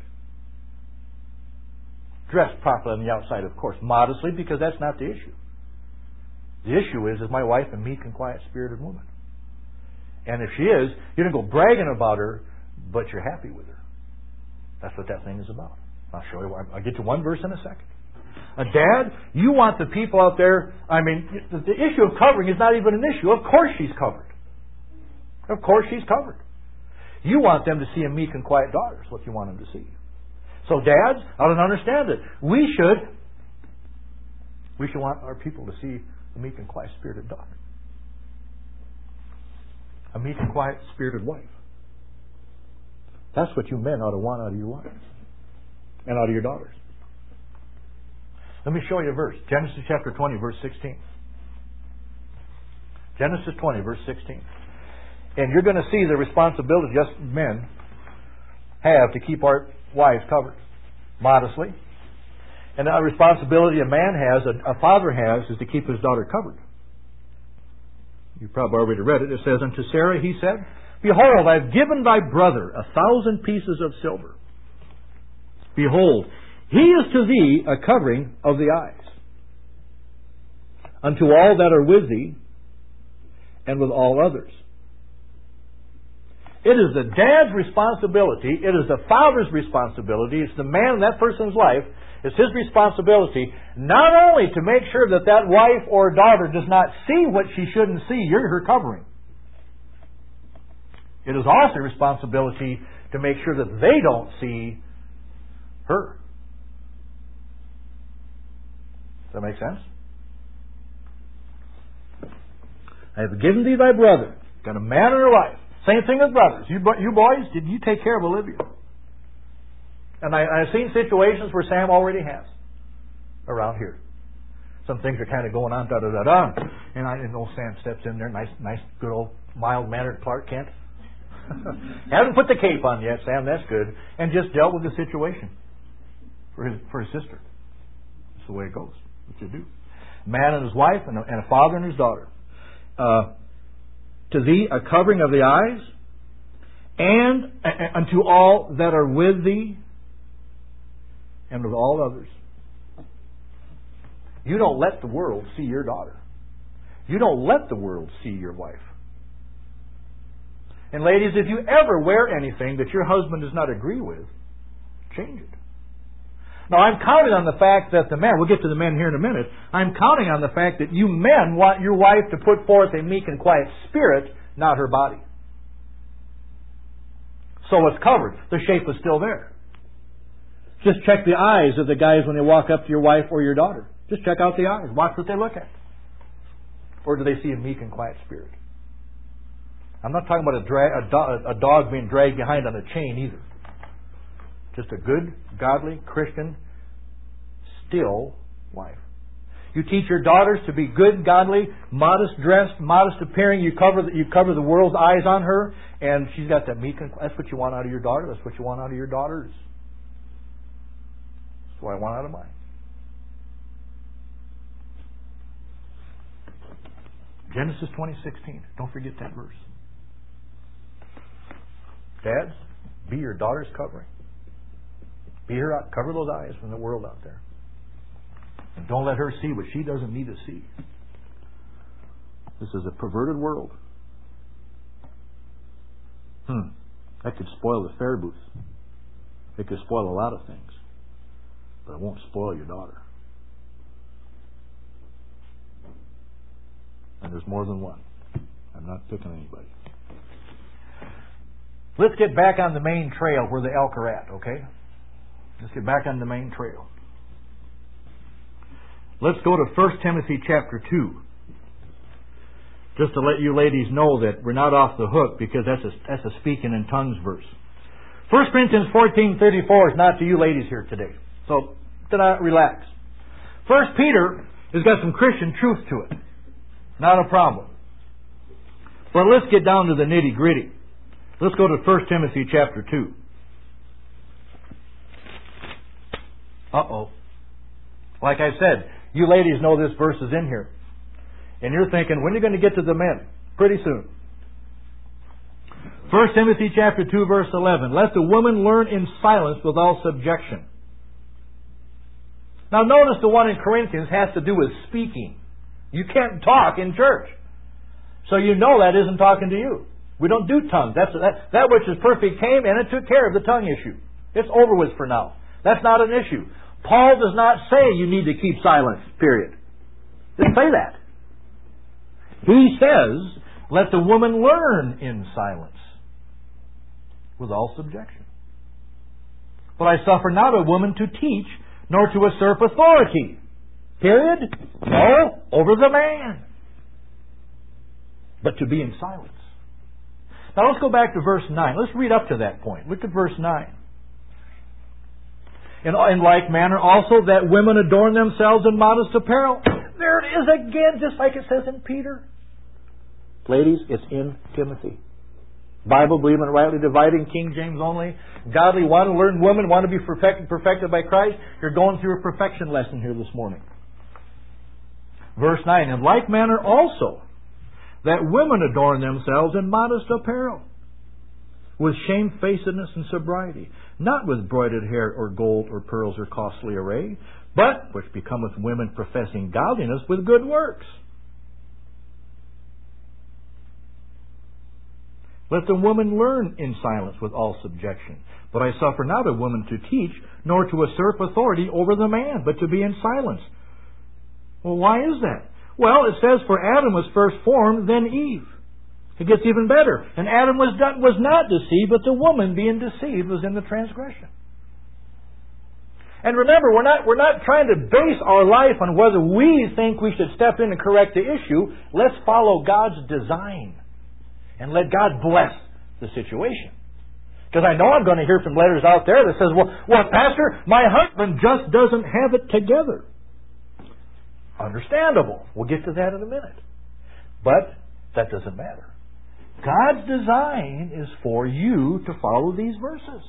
Dressed properly on the outside, of course. Modestly, because that's not the issue. The issue is my wife a meek and quiet spirited woman? And if she is, you don't go bragging about her, but you're happy with her. That's what that thing is about. I'll show you. I'll get to one verse in a second. A dad, you want the people out there, the issue of covering is not even an issue. Of course she's covered. Of course she's covered. You want them to see a meek and quiet daughter. That's what you want them to see. So dads, I don't understand it. We should want our people to see a meek and quiet spirited daughter. A meek and quiet spirited wife. That's what you men ought to want out of your wives. And out of your daughters. Let me show you a verse. Genesis chapter 20, verse 16. Genesis 20, verse 16. And you're going to see the responsibility us men have to keep our wives covered modestly. And a responsibility a man has, a father has, is to keep his daughter covered. You probably already read it. It says, unto Sarah he said, behold, I have given thy brother 1,000 pieces of silver. Behold, he is to thee a covering of the eyes, unto all that are with thee, and with all others. It is the dad's responsibility, it is the father's responsibility, it's the man in that person's life, it's his responsibility not only to make sure that that wife or daughter does not see what she shouldn't see, you're her covering. It is also a responsibility to make sure that they don't see her. Does that make sense? I have given thee thy brother. Got a man in her life. Same thing as brothers. You boys, did you take care of Olivia? And I've seen situations where Sam already has around here. Some things are kind of going on, da-da-da-da. And old Sam steps in there, nice, good old mild-mannered Clark Kent. Haven't put the cape on yet, Sam, that's good. And just dealt with the situation for his sister. That's the way it goes. What you do. A man and his wife, and a father and his daughter. To thee a covering of the eyes, and unto all that are with thee, and with all others. You don't let the world see your daughter. You don't let the world see your wife. And ladies, if you ever wear anything that your husband does not agree with, change it. Now, I'm counting on the fact that the men, we'll get to the men here in a minute, I'm counting on the fact that you men want your wife to put forth a meek and quiet spirit, not her body. So it's covered. The shape is still there. Just check the eyes of the guys when they walk up to your wife or your daughter. Just check out the eyes. Watch what they look at. Or do they see a meek and quiet spirit? I'm not talking about a dog being dragged behind on a chain either. Just a good, godly, Christian, still wife. You teach your daughters to be good, godly, modest dressed, modest appearing. You cover the world's eyes on her, and she's got that meek. That's what you want out of your daughter. That's what you want out of your daughters. That's what I want out of mine. Genesis 20:16. Don't forget that verse. Dads, be your daughter's covering. Be her out, cover those eyes from the world out there. And don't let her see what she doesn't need to see. This is a perverted world. That could spoil the fair booth. It could spoil a lot of things. But it won't spoil your daughter. And there's more than one. I'm not picking anybody. Let's get back on the main trail where the elk are at, okay? Let's get back on the main trail. Let's go to 1 Timothy chapter 2. Just to let you ladies know that we're not off the hook, because that's a speaking in tongues verse. 1 Corinthians 14:34 is not to you ladies here today. So, relax. 1 Peter has got some Christian truth to it. Not a problem. But let's get down to the nitty gritty. Let's go to 1 Timothy chapter 2. Like I said, you ladies know this verse is in here. And you're thinking, when are you going to get to the men? Pretty soon. 1 Timothy chapter 2 verse 11. Let the woman learn in silence with all subjection. Now notice the one in Corinthians has to do with speaking. You can't talk in church. So you know that isn't talking to you. We don't do tongues. That which is perfect came and it took care of the tongue issue. It's over with for now. That's not an issue. Paul does not say you need to keep silence, period. He didn't say that. He says, let the woman learn in silence with all subjection. But I suffer not a woman to teach, nor to usurp authority. Period. No, over the man. But to be in silence. Now let's go back to verse 9. Let's read up to that point. Look at verse 9. In like manner also that women adorn themselves in modest apparel. There it is again, just like it says in Peter. Ladies, it's in Timothy. Bible believing, rightly dividing, King James only. Godly, want to learn women, want to be perfected by Christ. You're going through a perfection lesson here this morning. Verse 9. In like manner also that women adorn themselves in modest apparel, with shamefacedness and sobriety, not with broidered hair or gold or pearls or costly array, but which becometh women professing godliness with good works. Let the woman learn in silence with all subjection. But I suffer not a woman to teach, nor to usurp authority over the man, but to be in silence. Well, why is that? Well, it says, for Adam was first formed, then Eve. It gets even better. And Adam was not deceived, but the woman being deceived was in the transgression. And remember, we're not trying to base our life on whether we think we should step in and correct the issue. Let's follow God's design and let God bless the situation. Because I know I'm going to hear some letters out there that says, well, Pastor, my husband just doesn't have it together. Understandable. We'll get to that in a minute. But that doesn't matter. God's design is for you to follow these verses.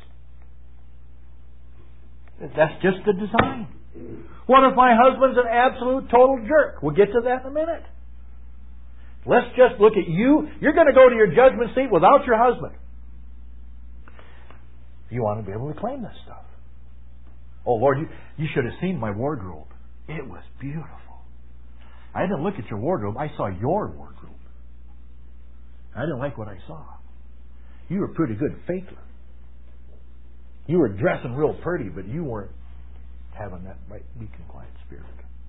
That's just the design. What if my husband's an absolute total jerk? We'll get to that in a minute. Let's just look at you. You're going to go to your judgment seat without your husband. You want to be able to claim this stuff. Oh, Lord, you should have seen my wardrobe. It was beautiful. I didn't look at your wardrobe. I saw your wardrobe. I didn't like what I saw. You were a pretty good faker. You were dressing real pretty, but you weren't having that right, meek and quiet spirit.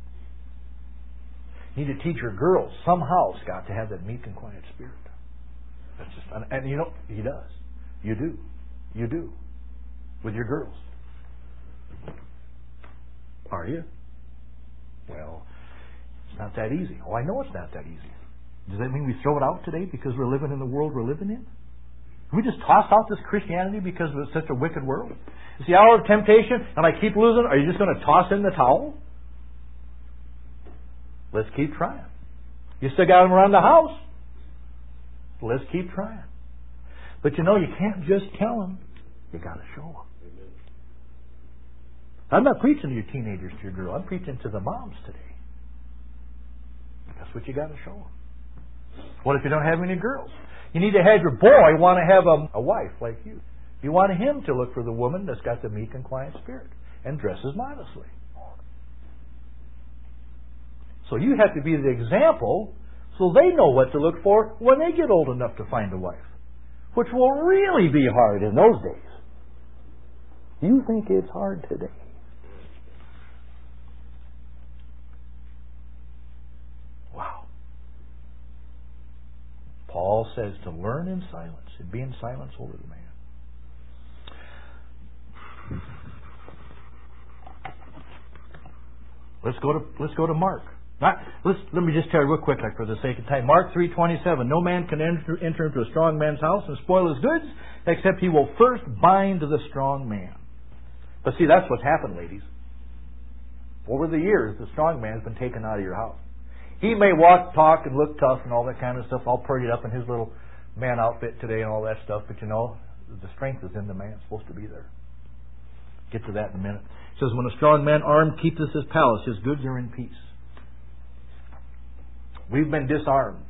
You need to teach your girls somehow, Scott, to have that meek and quiet spirit. That's just, and you know, he does. You do. You do. With your girls. Are you? Well, it's not that easy. Oh, I know it's not that easy. Does that mean we throw it out today because we're living in the world we're living in? We just toss out this Christianity because it's such a wicked world? It's the hour of temptation and I keep losing. Are you just going to toss in the towel? Let's keep trying. You still got them around the house. Let's keep trying. But you know, you can't just tell them. You got to show them. Amen. I'm not preaching to your teenagers, to your girl. I'm preaching to the moms today. That's what you got to show them. What if you don't have any girls? You need to have your boy want to have a wife like you. You want him to look for the woman that's got the meek and quiet spirit and dresses modestly. So you have to be the example so they know what to look for when they get old enough to find a wife. Which will really be hard in those days. You think it's hard today. Wow. Paul says to learn in silence and be in silence over the man. Let's go to Mark. Let me just tell you real quick, for the sake of time. Mark 3:27. No man can enter into a strong man's house and spoil his goods, except he will first bind the strong man. But see, that's what's happened, ladies. Over the years, the strong man's been taken out of your house. He may walk, talk, and look tough and all that kind of stuff, all prettied up in his little man outfit today and all that stuff, but you know, the strength is in the man. It's supposed to be there. Get to that in a minute. It says, when a strong man armed keepeth his palace, his goods are in peace. We've been disarmed.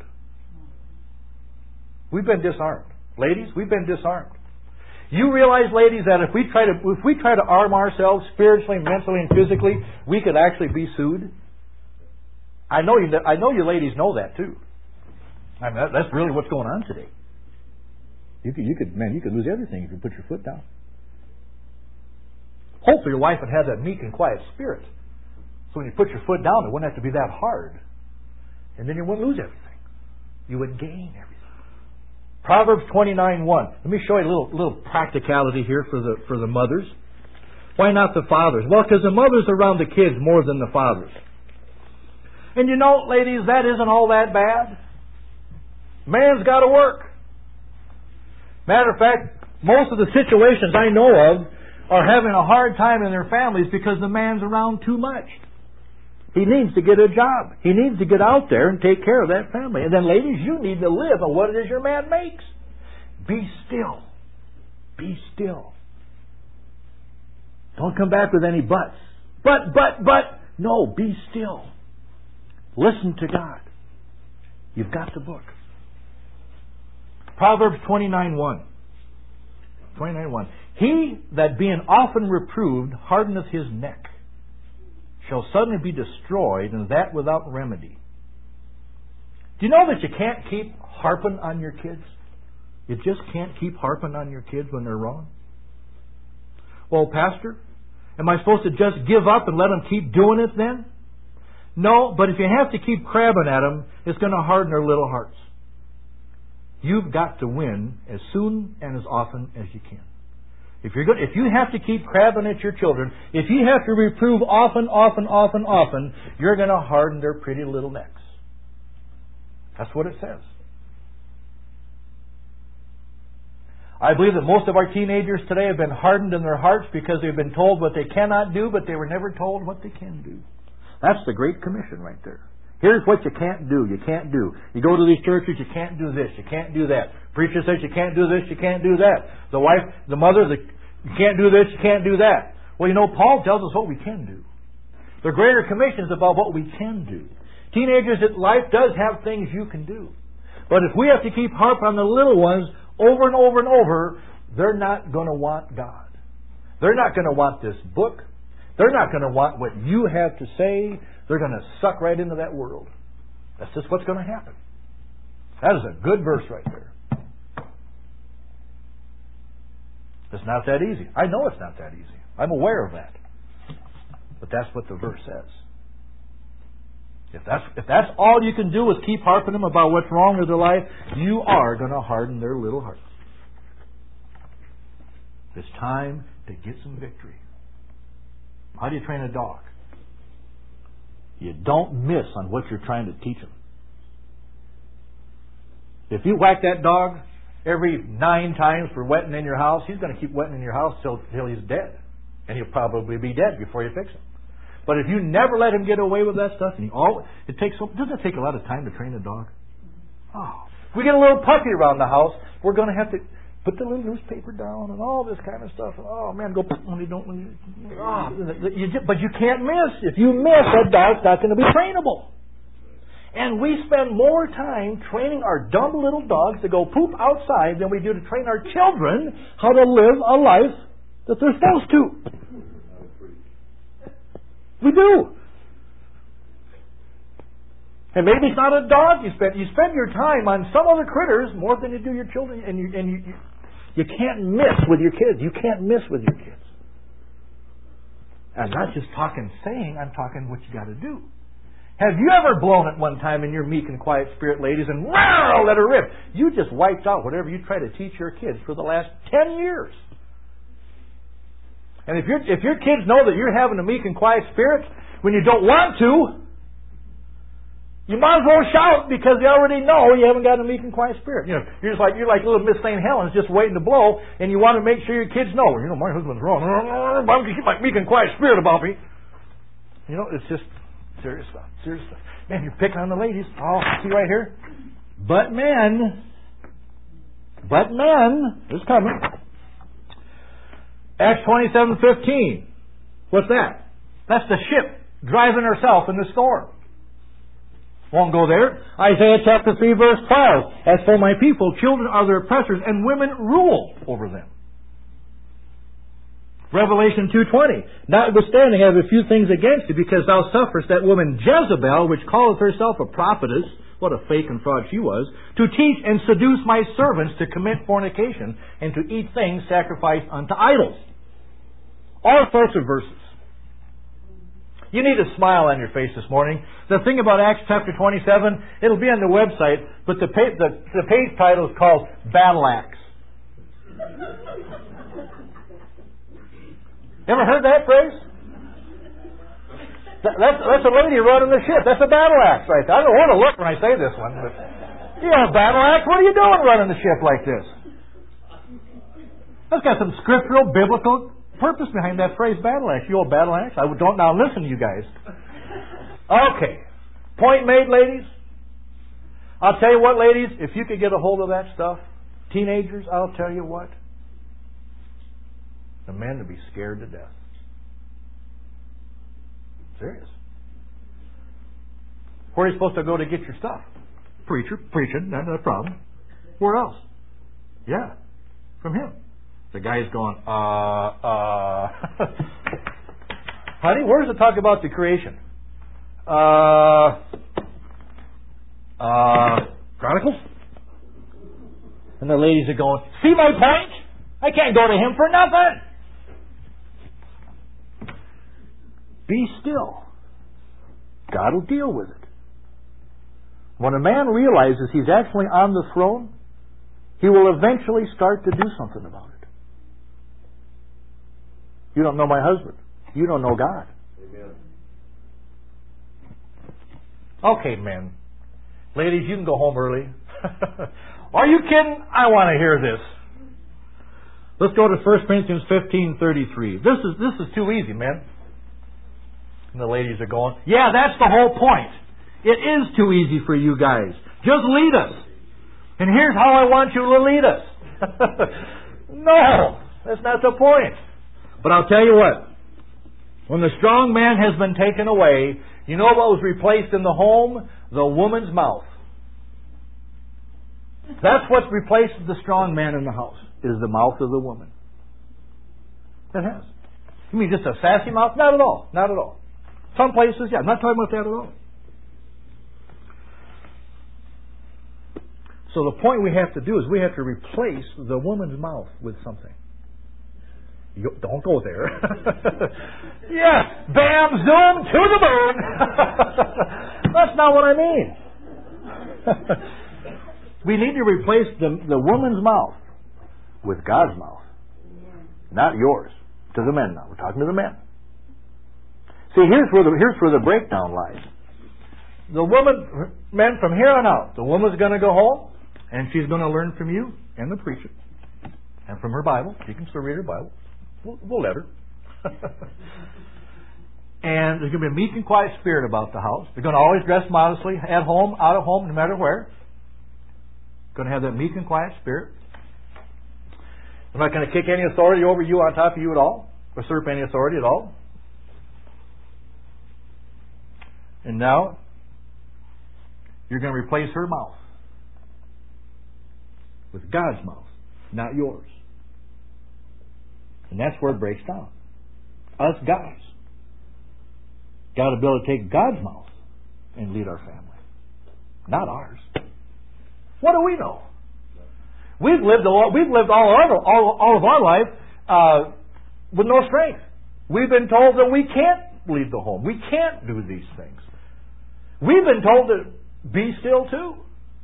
We've been disarmed. Ladies, we've been disarmed. You realize, ladies, that if we try to arm ourselves spiritually, mentally, and physically, we could actually be sued? I know you ladies know that too. I mean, that's really what's going on today. You could lose everything if you put your foot down. Hopefully your wife would have that meek and quiet spirit. So when you put your foot down, it wouldn't have to be that hard. And then you wouldn't lose everything. You would gain everything. Proverbs 29:1. Let me show you a little practicality here for the mothers. Why not the fathers? Well, because the mothers are around the kids more than the fathers. And you know, ladies, that isn't all that bad. Man's got to work. Matter of fact, most of the situations I know of are having a hard time in their families because the man's around too much. He needs to get a job. He needs to get out there and take care of that family. And then, ladies, you need to live on what it is your man makes. Be still. Be still. Don't come back with any buts. But. No, be still. Listen to God. You've got the book. Proverbs 29:1. 29:1. He that being often reproved hardeneth his neck shall suddenly be destroyed, and that without remedy. Do you know that you can't keep harping on your kids? You just can't keep harping on your kids when they're wrong. Well, Pastor, am I supposed to just give up and let them keep doing it then? No, but if you have to keep crabbing at them, it's going to harden their little hearts. You've got to win as soon and as often as you can. If you have to keep crabbing at your children, if you have to reprove often, you're going to harden their pretty little necks. That's what it says. I believe that most of our teenagers today have been hardened in their hearts because they've been told what they cannot do, but they were never told what they can do. That's the Great Commission right there. Here's what you can't do. You can't do. You go to these churches, you can't do this, you can't do that. Preacher says you can't do this, you can't do that. The wife, the mother, you can't do this, you can't do that. Well, Paul tells us what we can do. The Greater Commission is about what we can do. Teenagers, life does have things you can do. But if we have to keep harping on the little ones over and over and over, they're not going to want God. They're not going to want this book. They're not going to want what you have to say. They're going to suck right into that world. That's just what's going to happen. That is a good verse right there. It's not that easy. I know it's not that easy. I'm aware of that. But that's what the verse says. If that's all you can do is keep harping them about what's wrong with their life, you are going to harden their little hearts. It's time to get some victory. How do you train a dog? You don't miss on what you're trying to teach them. If you whack that dog every 9 times for wetting in your house, he's going to keep wetting in your house till he's dead. And he'll probably be dead before you fix him. But if you never let him get away with that stuff, and doesn't it take a lot of time to train a dog? Oh, if we get a little puppy around the house, we're going to have to put the little newspaper down and all this kind of stuff. Oh man, but you can't miss. If you miss, that dog's not going to be trainable. And we spend more time training our dumb little dogs to go poop outside than we do to train our children how to live a life that they're supposed to. We do. And maybe it's not a dog you spend. You spend your time on some other critters more than you do your children, and you can't miss with your kids. You can't miss with your kids. I'm not just saying, I'm talking what you got to do. Have you ever blown it one time in your meek and quiet spirit, ladies, and let her rip? You just wiped out whatever you try to teach your kids for the last 10 years. And if your kids know that you're having a meek and quiet spirit when you don't want to, you might as well shout because they already know you haven't got a meek and quiet spirit. You're like little Miss St. Helens just waiting to blow, and you want to make sure your kids know. My husband's wrong. I'm going to keep my meek and quiet spirit about me. It's just serious stuff. Serious stuff. Man, you're picking on the ladies. Oh, see right here. But men, it's coming. Acts 27:15. What's that? That's the ship driving herself in the storm. Won't go there. Isaiah chapter 3 verse 12. As for my people, children are their oppressors, and women rule over them. Revelation 2:20. Notwithstanding, I have a few things against you, because thou sufferest that woman Jezebel, which calleth herself a prophetess, what a fake and fraud she was, to teach and seduce my servants to commit fornication and to eat things sacrificed unto idols. All sorts of verses. You need a smile on your face this morning. The thing about Acts chapter 27, it'll be on the website, but the page title is called Battle Axe. Ever heard that phrase? That's a lady running the ship. That's a battle axe right there. I don't want to look when I say this one, but battle axe, what are you doing running the ship like this? That's got some scriptural, biblical purpose behind that phrase, battle axe. You old battle axe? I don't now listen to you guys. Okay. Point made, ladies. I'll tell you what, ladies, if you could get a hold of that stuff, teenagers, I'll tell you what, the men would be scared to death. Serious. Where are you supposed to go to get your stuff? Preacher, preaching, not a problem. Where else? Yeah, from him. The guy's going, honey, where does it talk about the creation? Chronicles? And the ladies are going, see my point? I can't go to him for nothing. Be still. God will deal with it. When a man realizes he's actually on the throne, he will eventually start to do something about it. You don't know my husband. You don't know God. Amen. Okay, men. Ladies, you can go home early. Are you kidding? I want to hear this. Let's go to 1 Corinthians 15:33. This is too easy, man. And the ladies are going, yeah, that's the whole point. It is too easy for you guys. Just lead us. And here's how I want you to lead us. No, that's not the point. But I'll tell you what. When the strong man has been taken away, you know what was replaced in the home? The woman's mouth. That's what's replaced the strong man in the house, is the mouth of the woman. It has. You mean just a sassy mouth? Not at all. Not at all. Some places, yeah. I'm not talking about that at all. So the point we have to do is we have to replace the woman's mouth with something. Don't go there. Yeah, bam, zoom, to the moon. That's not what I mean. We need to replace the woman's mouth with God's mouth. Not yours. To the men now. We're talking to the men. See, here's where the breakdown lies. The woman, men, from here on out, the woman's going to go home, and she's going to learn from you and the preacher, and from her Bible. She can still read her Bible. We'll let her. And there's going to be a meek and quiet spirit about the house. They're going to always dress modestly, at home, out of home, no matter where. Going to have that meek and quiet spirit. I'm not going to kick any authority over you, on top of you at all, usurp any authority at all. And now, you're going to replace her mouth with God's mouth, not yours. And that's where it breaks down. Us guys got to be able to take God's mouth and lead our family, not ours. What do we know? We've lived all of our life with no strength. We've been told that we can't lead the home. We can't do these things. We've been told to be still too.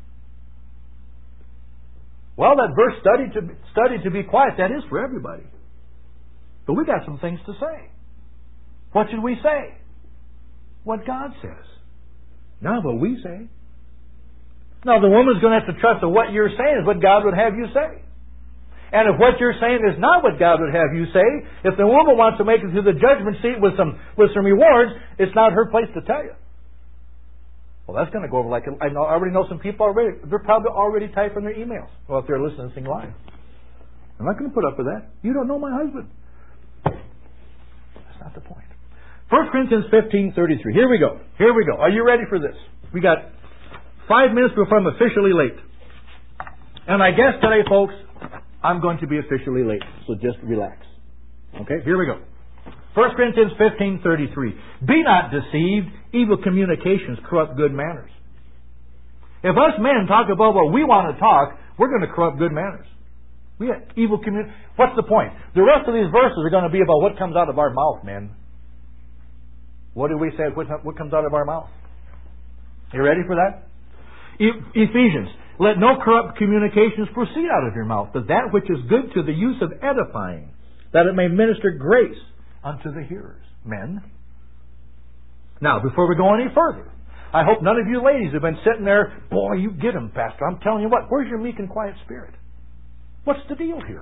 Well, that verse, study to be quiet, that is for everybody. But we got some things to say. What should we say? What God says. Not what we say. Now, the woman's going to have to trust that what you're saying is what God would have you say. And if what you're saying is not what God would have you say, if the woman wants to make it through the judgment seat with some rewards, it's not her place to tell you. Well, that's going to go over like I already know some people already. They're probably already typing their emails. Well, if they're listening live, I'm not going to put up with that. You don't know my husband. That's not the point. 1 Corinthians 15:33. Here we go. Are you ready for this? We got 5 minutes before I'm officially late. And I guess today, folks, I'm going to be officially late. So just relax. Okay, here we go. 1 Corinthians 15:33. Be not deceived. Evil communications corrupt good manners. If us men talk about what we want to talk, we're going to corrupt good manners. We have evil What's the point? The rest of these verses are going to be about what comes out of our mouth, men. What do we say? What comes out of our mouth? You ready for that? Ephesians. Let no corrupt communications proceed out of your mouth, but that which is good to the use of edifying, that it may minister grace unto the hearers. Men. Now, before we go any further, I hope none of you ladies have been sitting there, boy, you get them, Pastor. I'm telling you what, where's your meek and quiet spirit? What's the deal here?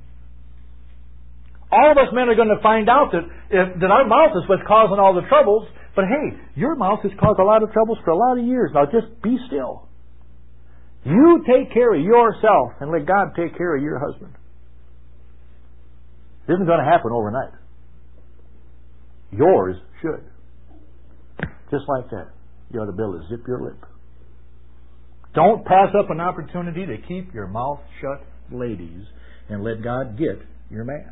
All of us men are going to find out that our mouth is what's causing all the troubles, but hey, your mouth has caused a lot of troubles for a lot of years. Now just be still. You take care of yourself and let God take care of your husband. It isn't going to happen overnight. Yours should. Just like that. You ought to be able to zip your lip. Don't pass up an opportunity to keep your mouth shut, ladies, and let God get your man.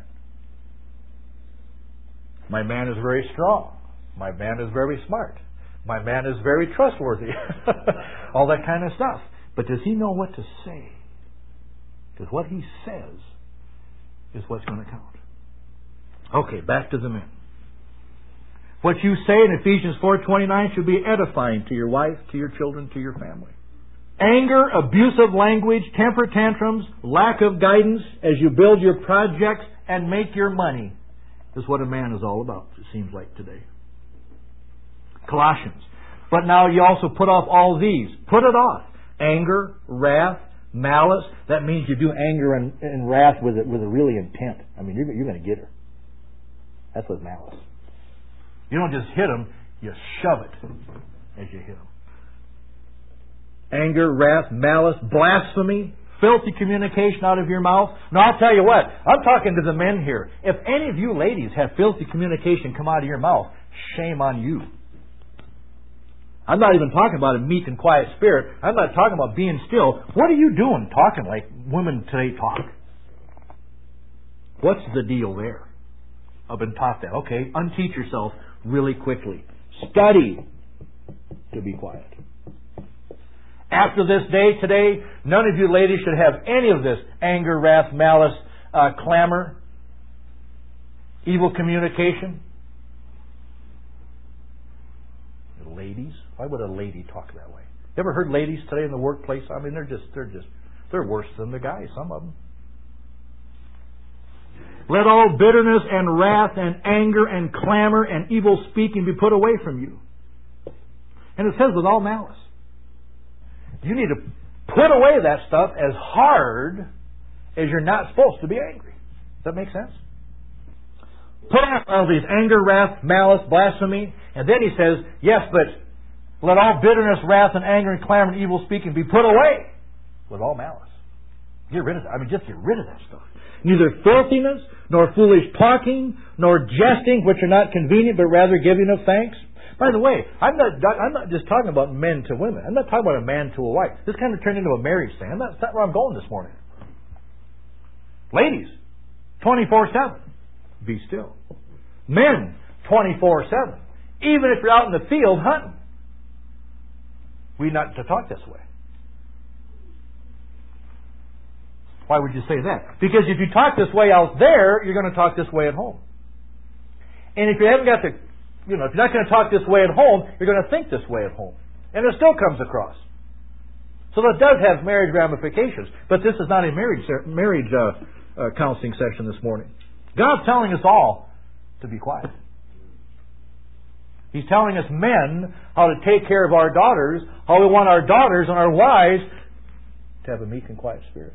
My man is very strong. My man is very smart. My man is very trustworthy. All that kind of stuff. But does he know what to say? Because what he says is what's going to count. Okay, back to the men. What you say in Ephesians 4:29 should be edifying to your wife, to your children, to your family. Anger, abusive language, temper tantrums, lack of guidance as you build your projects and make your money is what a man is all about, it seems like today. Colossians. But now you also put off all these. Put it off. Anger, wrath, malice. That means you do anger and wrath with a really intent. I mean, you're going to get her. That's what malice. You don't just hit them, you shove it as you hit them. Anger, wrath, malice, blasphemy, filthy communication out of your mouth. Now, I'll tell you what, I'm talking to the men here. If any of you ladies have filthy communication come out of your mouth, shame on you. I'm not even talking about a meek and quiet spirit. I'm not talking about being still. What are you doing talking like women today talk? What's the deal there? I've been taught that. Okay, unteach yourself really quickly. Study to be quiet. After this day today, none of you ladies should have any of this anger, wrath, malice, clamor, evil communication. Ladies? Why would a lady talk that way? You ever heard ladies today in the workplace? I mean, they're worse than the guys, some of them. Let all bitterness and wrath and anger and clamor and evil speaking be put away from you. And it says with all malice. You need to put away that stuff as hard as you're not supposed to be angry. Does that make sense? Put off all these anger, wrath, malice, blasphemy. And then he says, yes, but let all bitterness, wrath, and anger, and clamor, and evil speaking be put away with all malice. Get rid of that. Just get rid of that stuff. Neither filthiness, nor foolish talking, nor jesting, which are not convenient, but rather giving of thanks. By the way, I'm not just talking about men to women. I'm not talking about a man to a wife. This kind of turned into a marriage thing. That's not where I'm going this morning. Ladies, 24/7. Be still. Men, 24/7. Even if you're out in the field hunting. We're not to talk this way. Why would you say that? Because if you talk this way out there, you're going to talk this way at home. And if you haven't got if you're not going to talk this way at home, you're going to think this way at home. And it still comes across. So that does have marriage ramifications. But this is not a marriage counseling session this morning. God's telling us all to be quiet. He's telling us men how to take care of our daughters, how we want our daughters and our wives to have a meek and quiet spirit.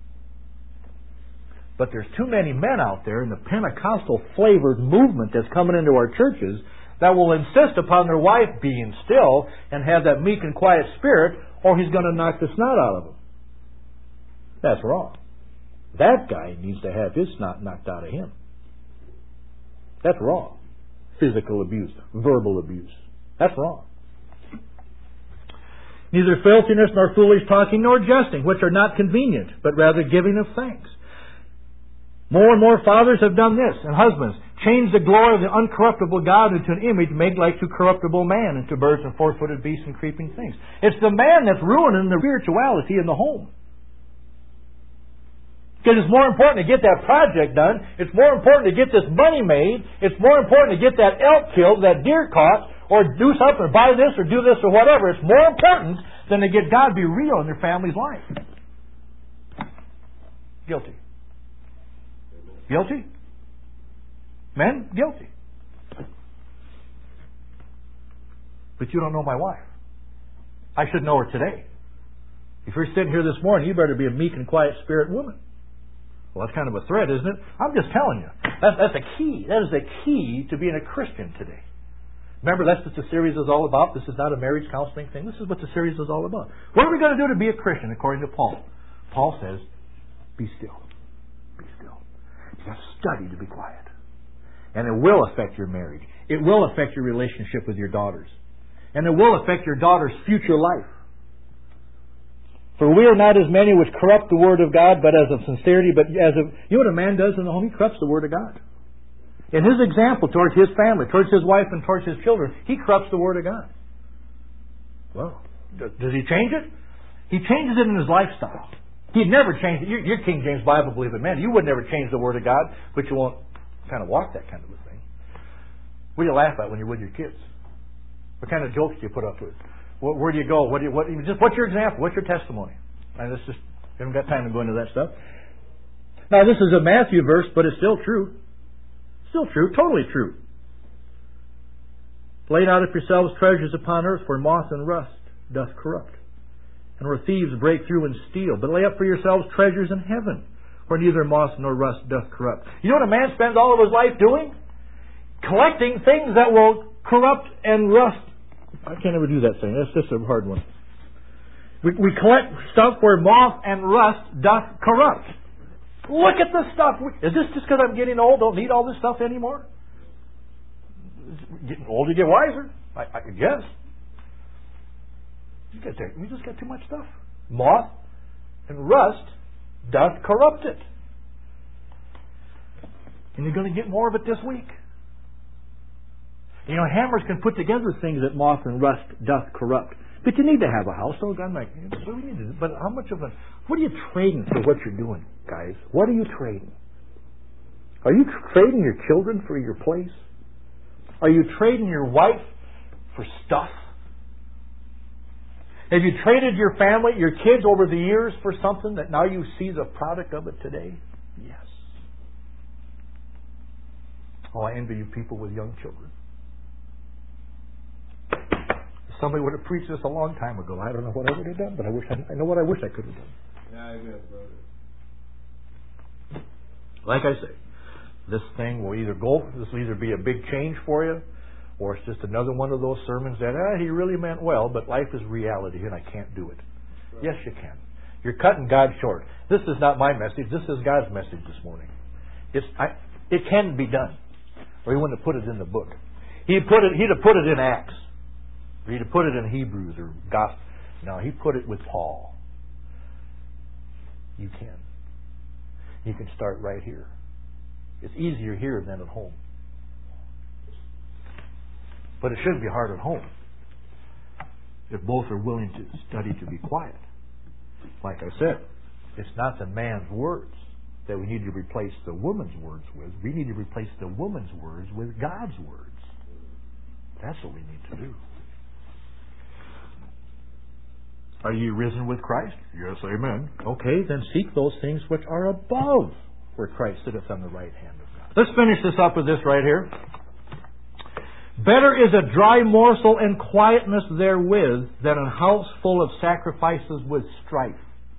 But there's too many men out there in the Pentecostal flavored movement that's coming into our churches that will insist upon their wife being still and have that meek and quiet spirit, or he's going to knock the snot out of them. That's wrong. That guy needs to have his snot knocked out of him. That's wrong. Physical abuse, verbal abuse. That's wrong. Neither filthiness nor foolish talking nor jesting, which are not convenient, but rather giving of thanks. More and more fathers have done this, and husbands, change the glory of the uncorruptible God into an image made like to corruptible man, into birds and four-footed beasts and creeping things. It's the man that's ruining the spirituality in the home. Because it's more important to get that project done. It's more important to get this money made. It's more important to get that elk killed, that deer caught, or do something, or buy this, or do this, or whatever. It's more important than to get God to be real in their family's life. Guilty. Guilty? Men? Guilty. But you don't know my wife. I should know her today. If you're sitting here this morning, you better be a meek and quiet spirit woman. Well, that's kind of a threat, isn't it? I'm just telling you. That's a key. That is the key to being a Christian today. Remember, that's what the series is all about. This is not a marriage counseling thing. This is what the series is all about. What are we going to do to be a Christian, according to Paul? Paul says, be still. Be still. You have to study to be quiet. And it will affect your marriage. It will affect your relationship with your daughters. And it will affect your daughter's future life. For we are not as many which corrupt the word of God, but as of sincerity, but as of... You know what a man does in the home? He corrupts the word of God. In his example towards his family, towards his wife, and towards his children, he corrupts the word of God. Well, does he change it? He changes it in his lifestyle. He'd never change it. Your King James Bible believing man, you would never change the Word of God, but you won't kind of walk that kind of a thing. What do you laugh at when you're with your kids? What kind of jokes do you put up with? Where do you go? What's your example? What's your testimony? And this just we haven't got time to go into that stuff. Now this is a Matthew verse, but it's still true. Still true, totally true. Lay not up yourselves treasures upon earth, where moth and rust doth corrupt, and where thieves break through and steal. But lay up for yourselves treasures in heaven, where neither moth nor rust doth corrupt. You know what a man spends all of his life doing? Collecting things that will corrupt and rust. I can't ever do that thing. That's just a hard one. We collect stuff where moth and rust doth corrupt. Look at the stuff. Is this just because I'm getting old? Don't need all this stuff anymore? Getting older, you get wiser. I guess. We just got too much stuff. Moth and rust doth corrupt it. And you're going to get more of it this week. You know, hammers can put together things that moth and rust doth corrupt. But you need to have a house. So I'm like, so we need to. But how much of a? What are you trading for what you're doing, guys? What are you trading? Are you trading your children for your place? Are you trading your wife for stuff? Have you traded your family, your kids over the years for something that now you see the product of it today? Yes. Oh, I envy you people with young children. Somebody would have preached this a long time ago. I don't know what I would have done, but I know what I wish I could have done. Yeah, I will, brother. Like I say, this thing will either be a big change for you, or it's just another one of those sermons that he really meant well, but life is reality and I can't do it. Right. Yes, you can. You're cutting God short. This is not my message. This is God's message this morning. It can be done, or He wouldn't have put it in the book. He'd have put it in Acts. Or He'd have put it in Hebrews or Gospel. No, He put it with Paul. You can. You can start right here. It's easier here than at home. But it shouldn't be hard at home if both are willing to study to be quiet. Like I said, it's not the man's words that we need to replace the woman's words with. We need to replace the woman's words with God's words. That's what we need to do. Are you risen with Christ? Yes, amen. Okay, then seek those things which are above, where Christ sitteth on the right hand of God. Let's finish this up with this right here. Better is a dry morsel and quietness therewith than a house full of sacrifices with strife.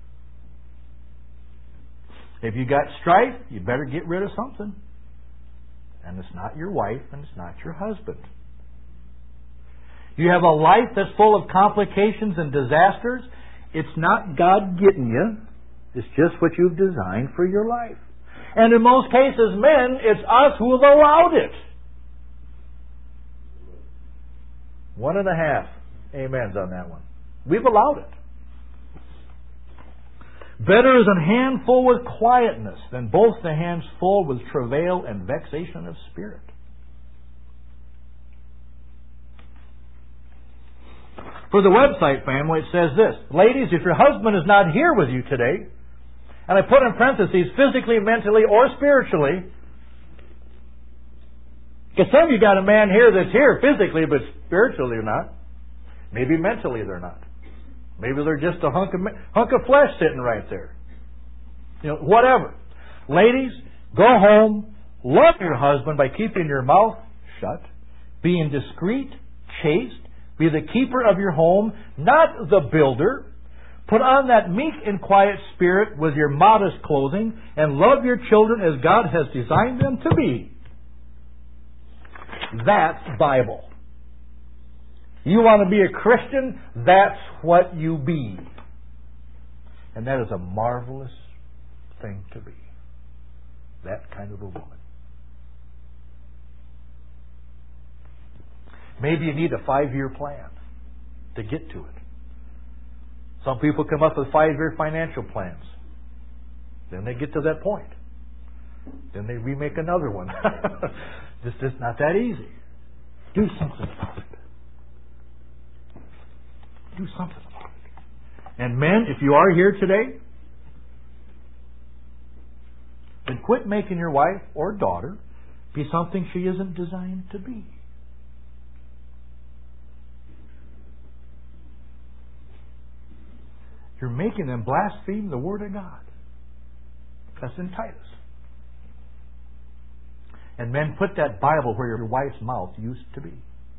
If you got strife, you better get rid of something. And it's not your wife and it's not your husband. You have a life that's full of complications and disasters. It's not God getting you. It's just what you've designed for your life. And in most cases, men, it's us who have allowed it. 1.5 amens on that one. We've allowed it. Better is an hand full with quietness than both the hands full with travail and vexation of spirit. For the website family, it says this. Ladies, if your husband is not here with you today, and I put in parentheses, physically, mentally, or spiritually, because some of you got a man here that's here physically, but spiritually they're not. Maybe mentally they're not. Maybe they're just a hunk of flesh sitting right there. You know, whatever. Ladies, go home, love your husband by keeping your mouth shut, being discreet, chaste, be the keeper of your home, not the builder. Put on that meek and quiet spirit with your modest clothing, and love your children as God has designed them to be. That's Bible. You want to be a Christian? That's what you be. And that is a marvelous thing to be. That kind of a woman. Maybe you need a 5-year plan to get to it. Some people come up with 5-year financial plans. Then they get to that point. Then they remake another one. It's just not that easy. Do something about it. Do something about it. And men, if you are here today, quit making your wife or daughter be something she isn't designed to be. You're making them blaspheme the Word of God. That's in Titus. And men, put that Bible where your wife's mouth used to be.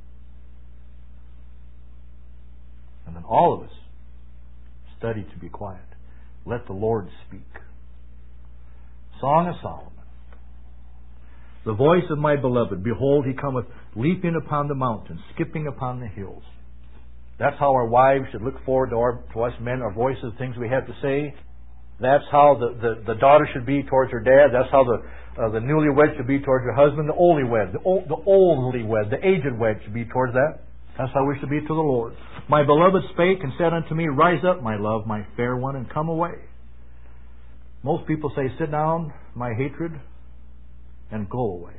And then all of us study to be quiet. Let the Lord speak. Song of Solomon. The voice of my beloved, behold, he cometh leaping upon the mountains, skipping upon the hills. That's how our wives should look forward to us men, our voices, things we have to say. That's how the daughter should be towards her dad. That's how the newlywed should be towards her husband. The oldywed, the aged wed should be towards that. That's how we should be to the Lord. My beloved spake and said unto me, rise up, my love, my fair one, and come away. Most people say, sit down, my hatred, and go away.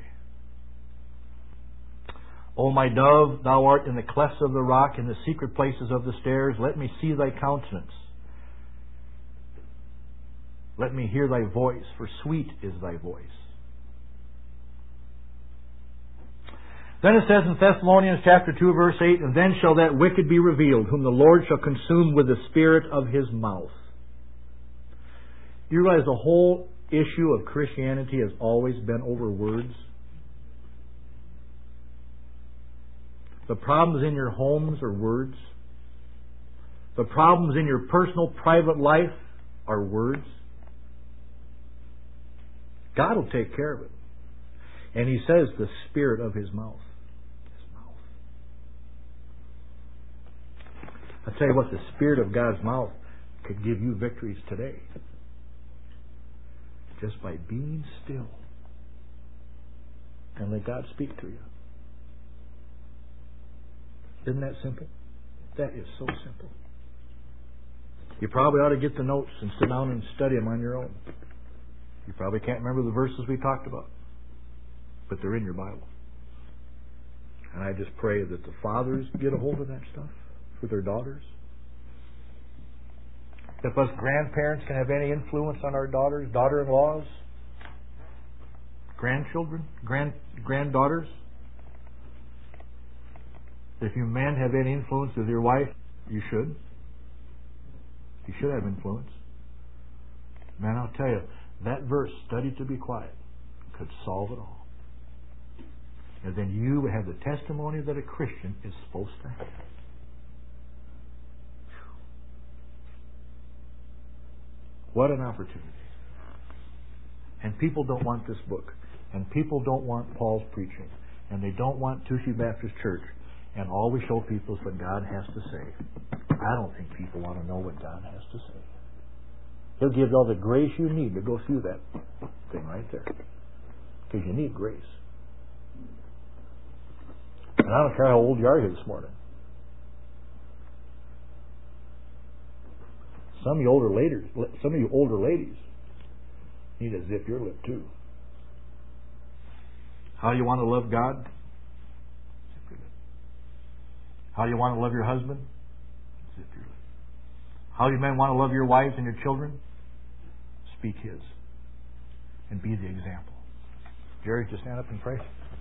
O my dove, thou art in the clefts of the rock, in the secret places of the stairs. Let me see thy countenance. Let me hear thy voice, for sweet is thy voice. Then it says in Thessalonians chapter 2, verse 8, and then shall that wicked be revealed, whom the Lord shall consume with the spirit of his mouth. Do you realize the whole issue of Christianity has always been over words? The problems in your homes are words. The problems in your personal, private life are words. God will take care of it. And He says the spirit of His mouth. His mouth. I tell you what, the spirit of God's mouth could give you victories today. Just by being still. And let God speak to you. Isn't that simple? That is so simple. You probably ought to get the notes and sit down and study them on your own. You probably can't remember the verses we talked about, but they're in your Bible. And I just pray that the fathers get a hold of that stuff for their daughters. If us grandparents can have any influence on our daughters, daughter-in-laws, grandchildren, granddaughters. If you men have any influence with your wife, you should. You should have influence. Man, I'll tell you, that verse, study to be quiet, could solve it all. And then you would have the testimony that a Christian is supposed to have. What an opportunity. And people don't want this book. And people don't want Paul's preaching. And they don't want Touchy Baptist Church. And all we show people is what God has to say. I don't think people want to know what God has to say. He'll give you all the grace you need to go through that thing right there. Because you need grace. And I don't care how old you are here this morning. Some of you older ladies need to zip your lip too. How you want to love God? Zip your lip. How you want to love your husband? Zip your lip. How you men want to love your wives and your children? Speak His. And be the example. Jerry, just stand up and pray.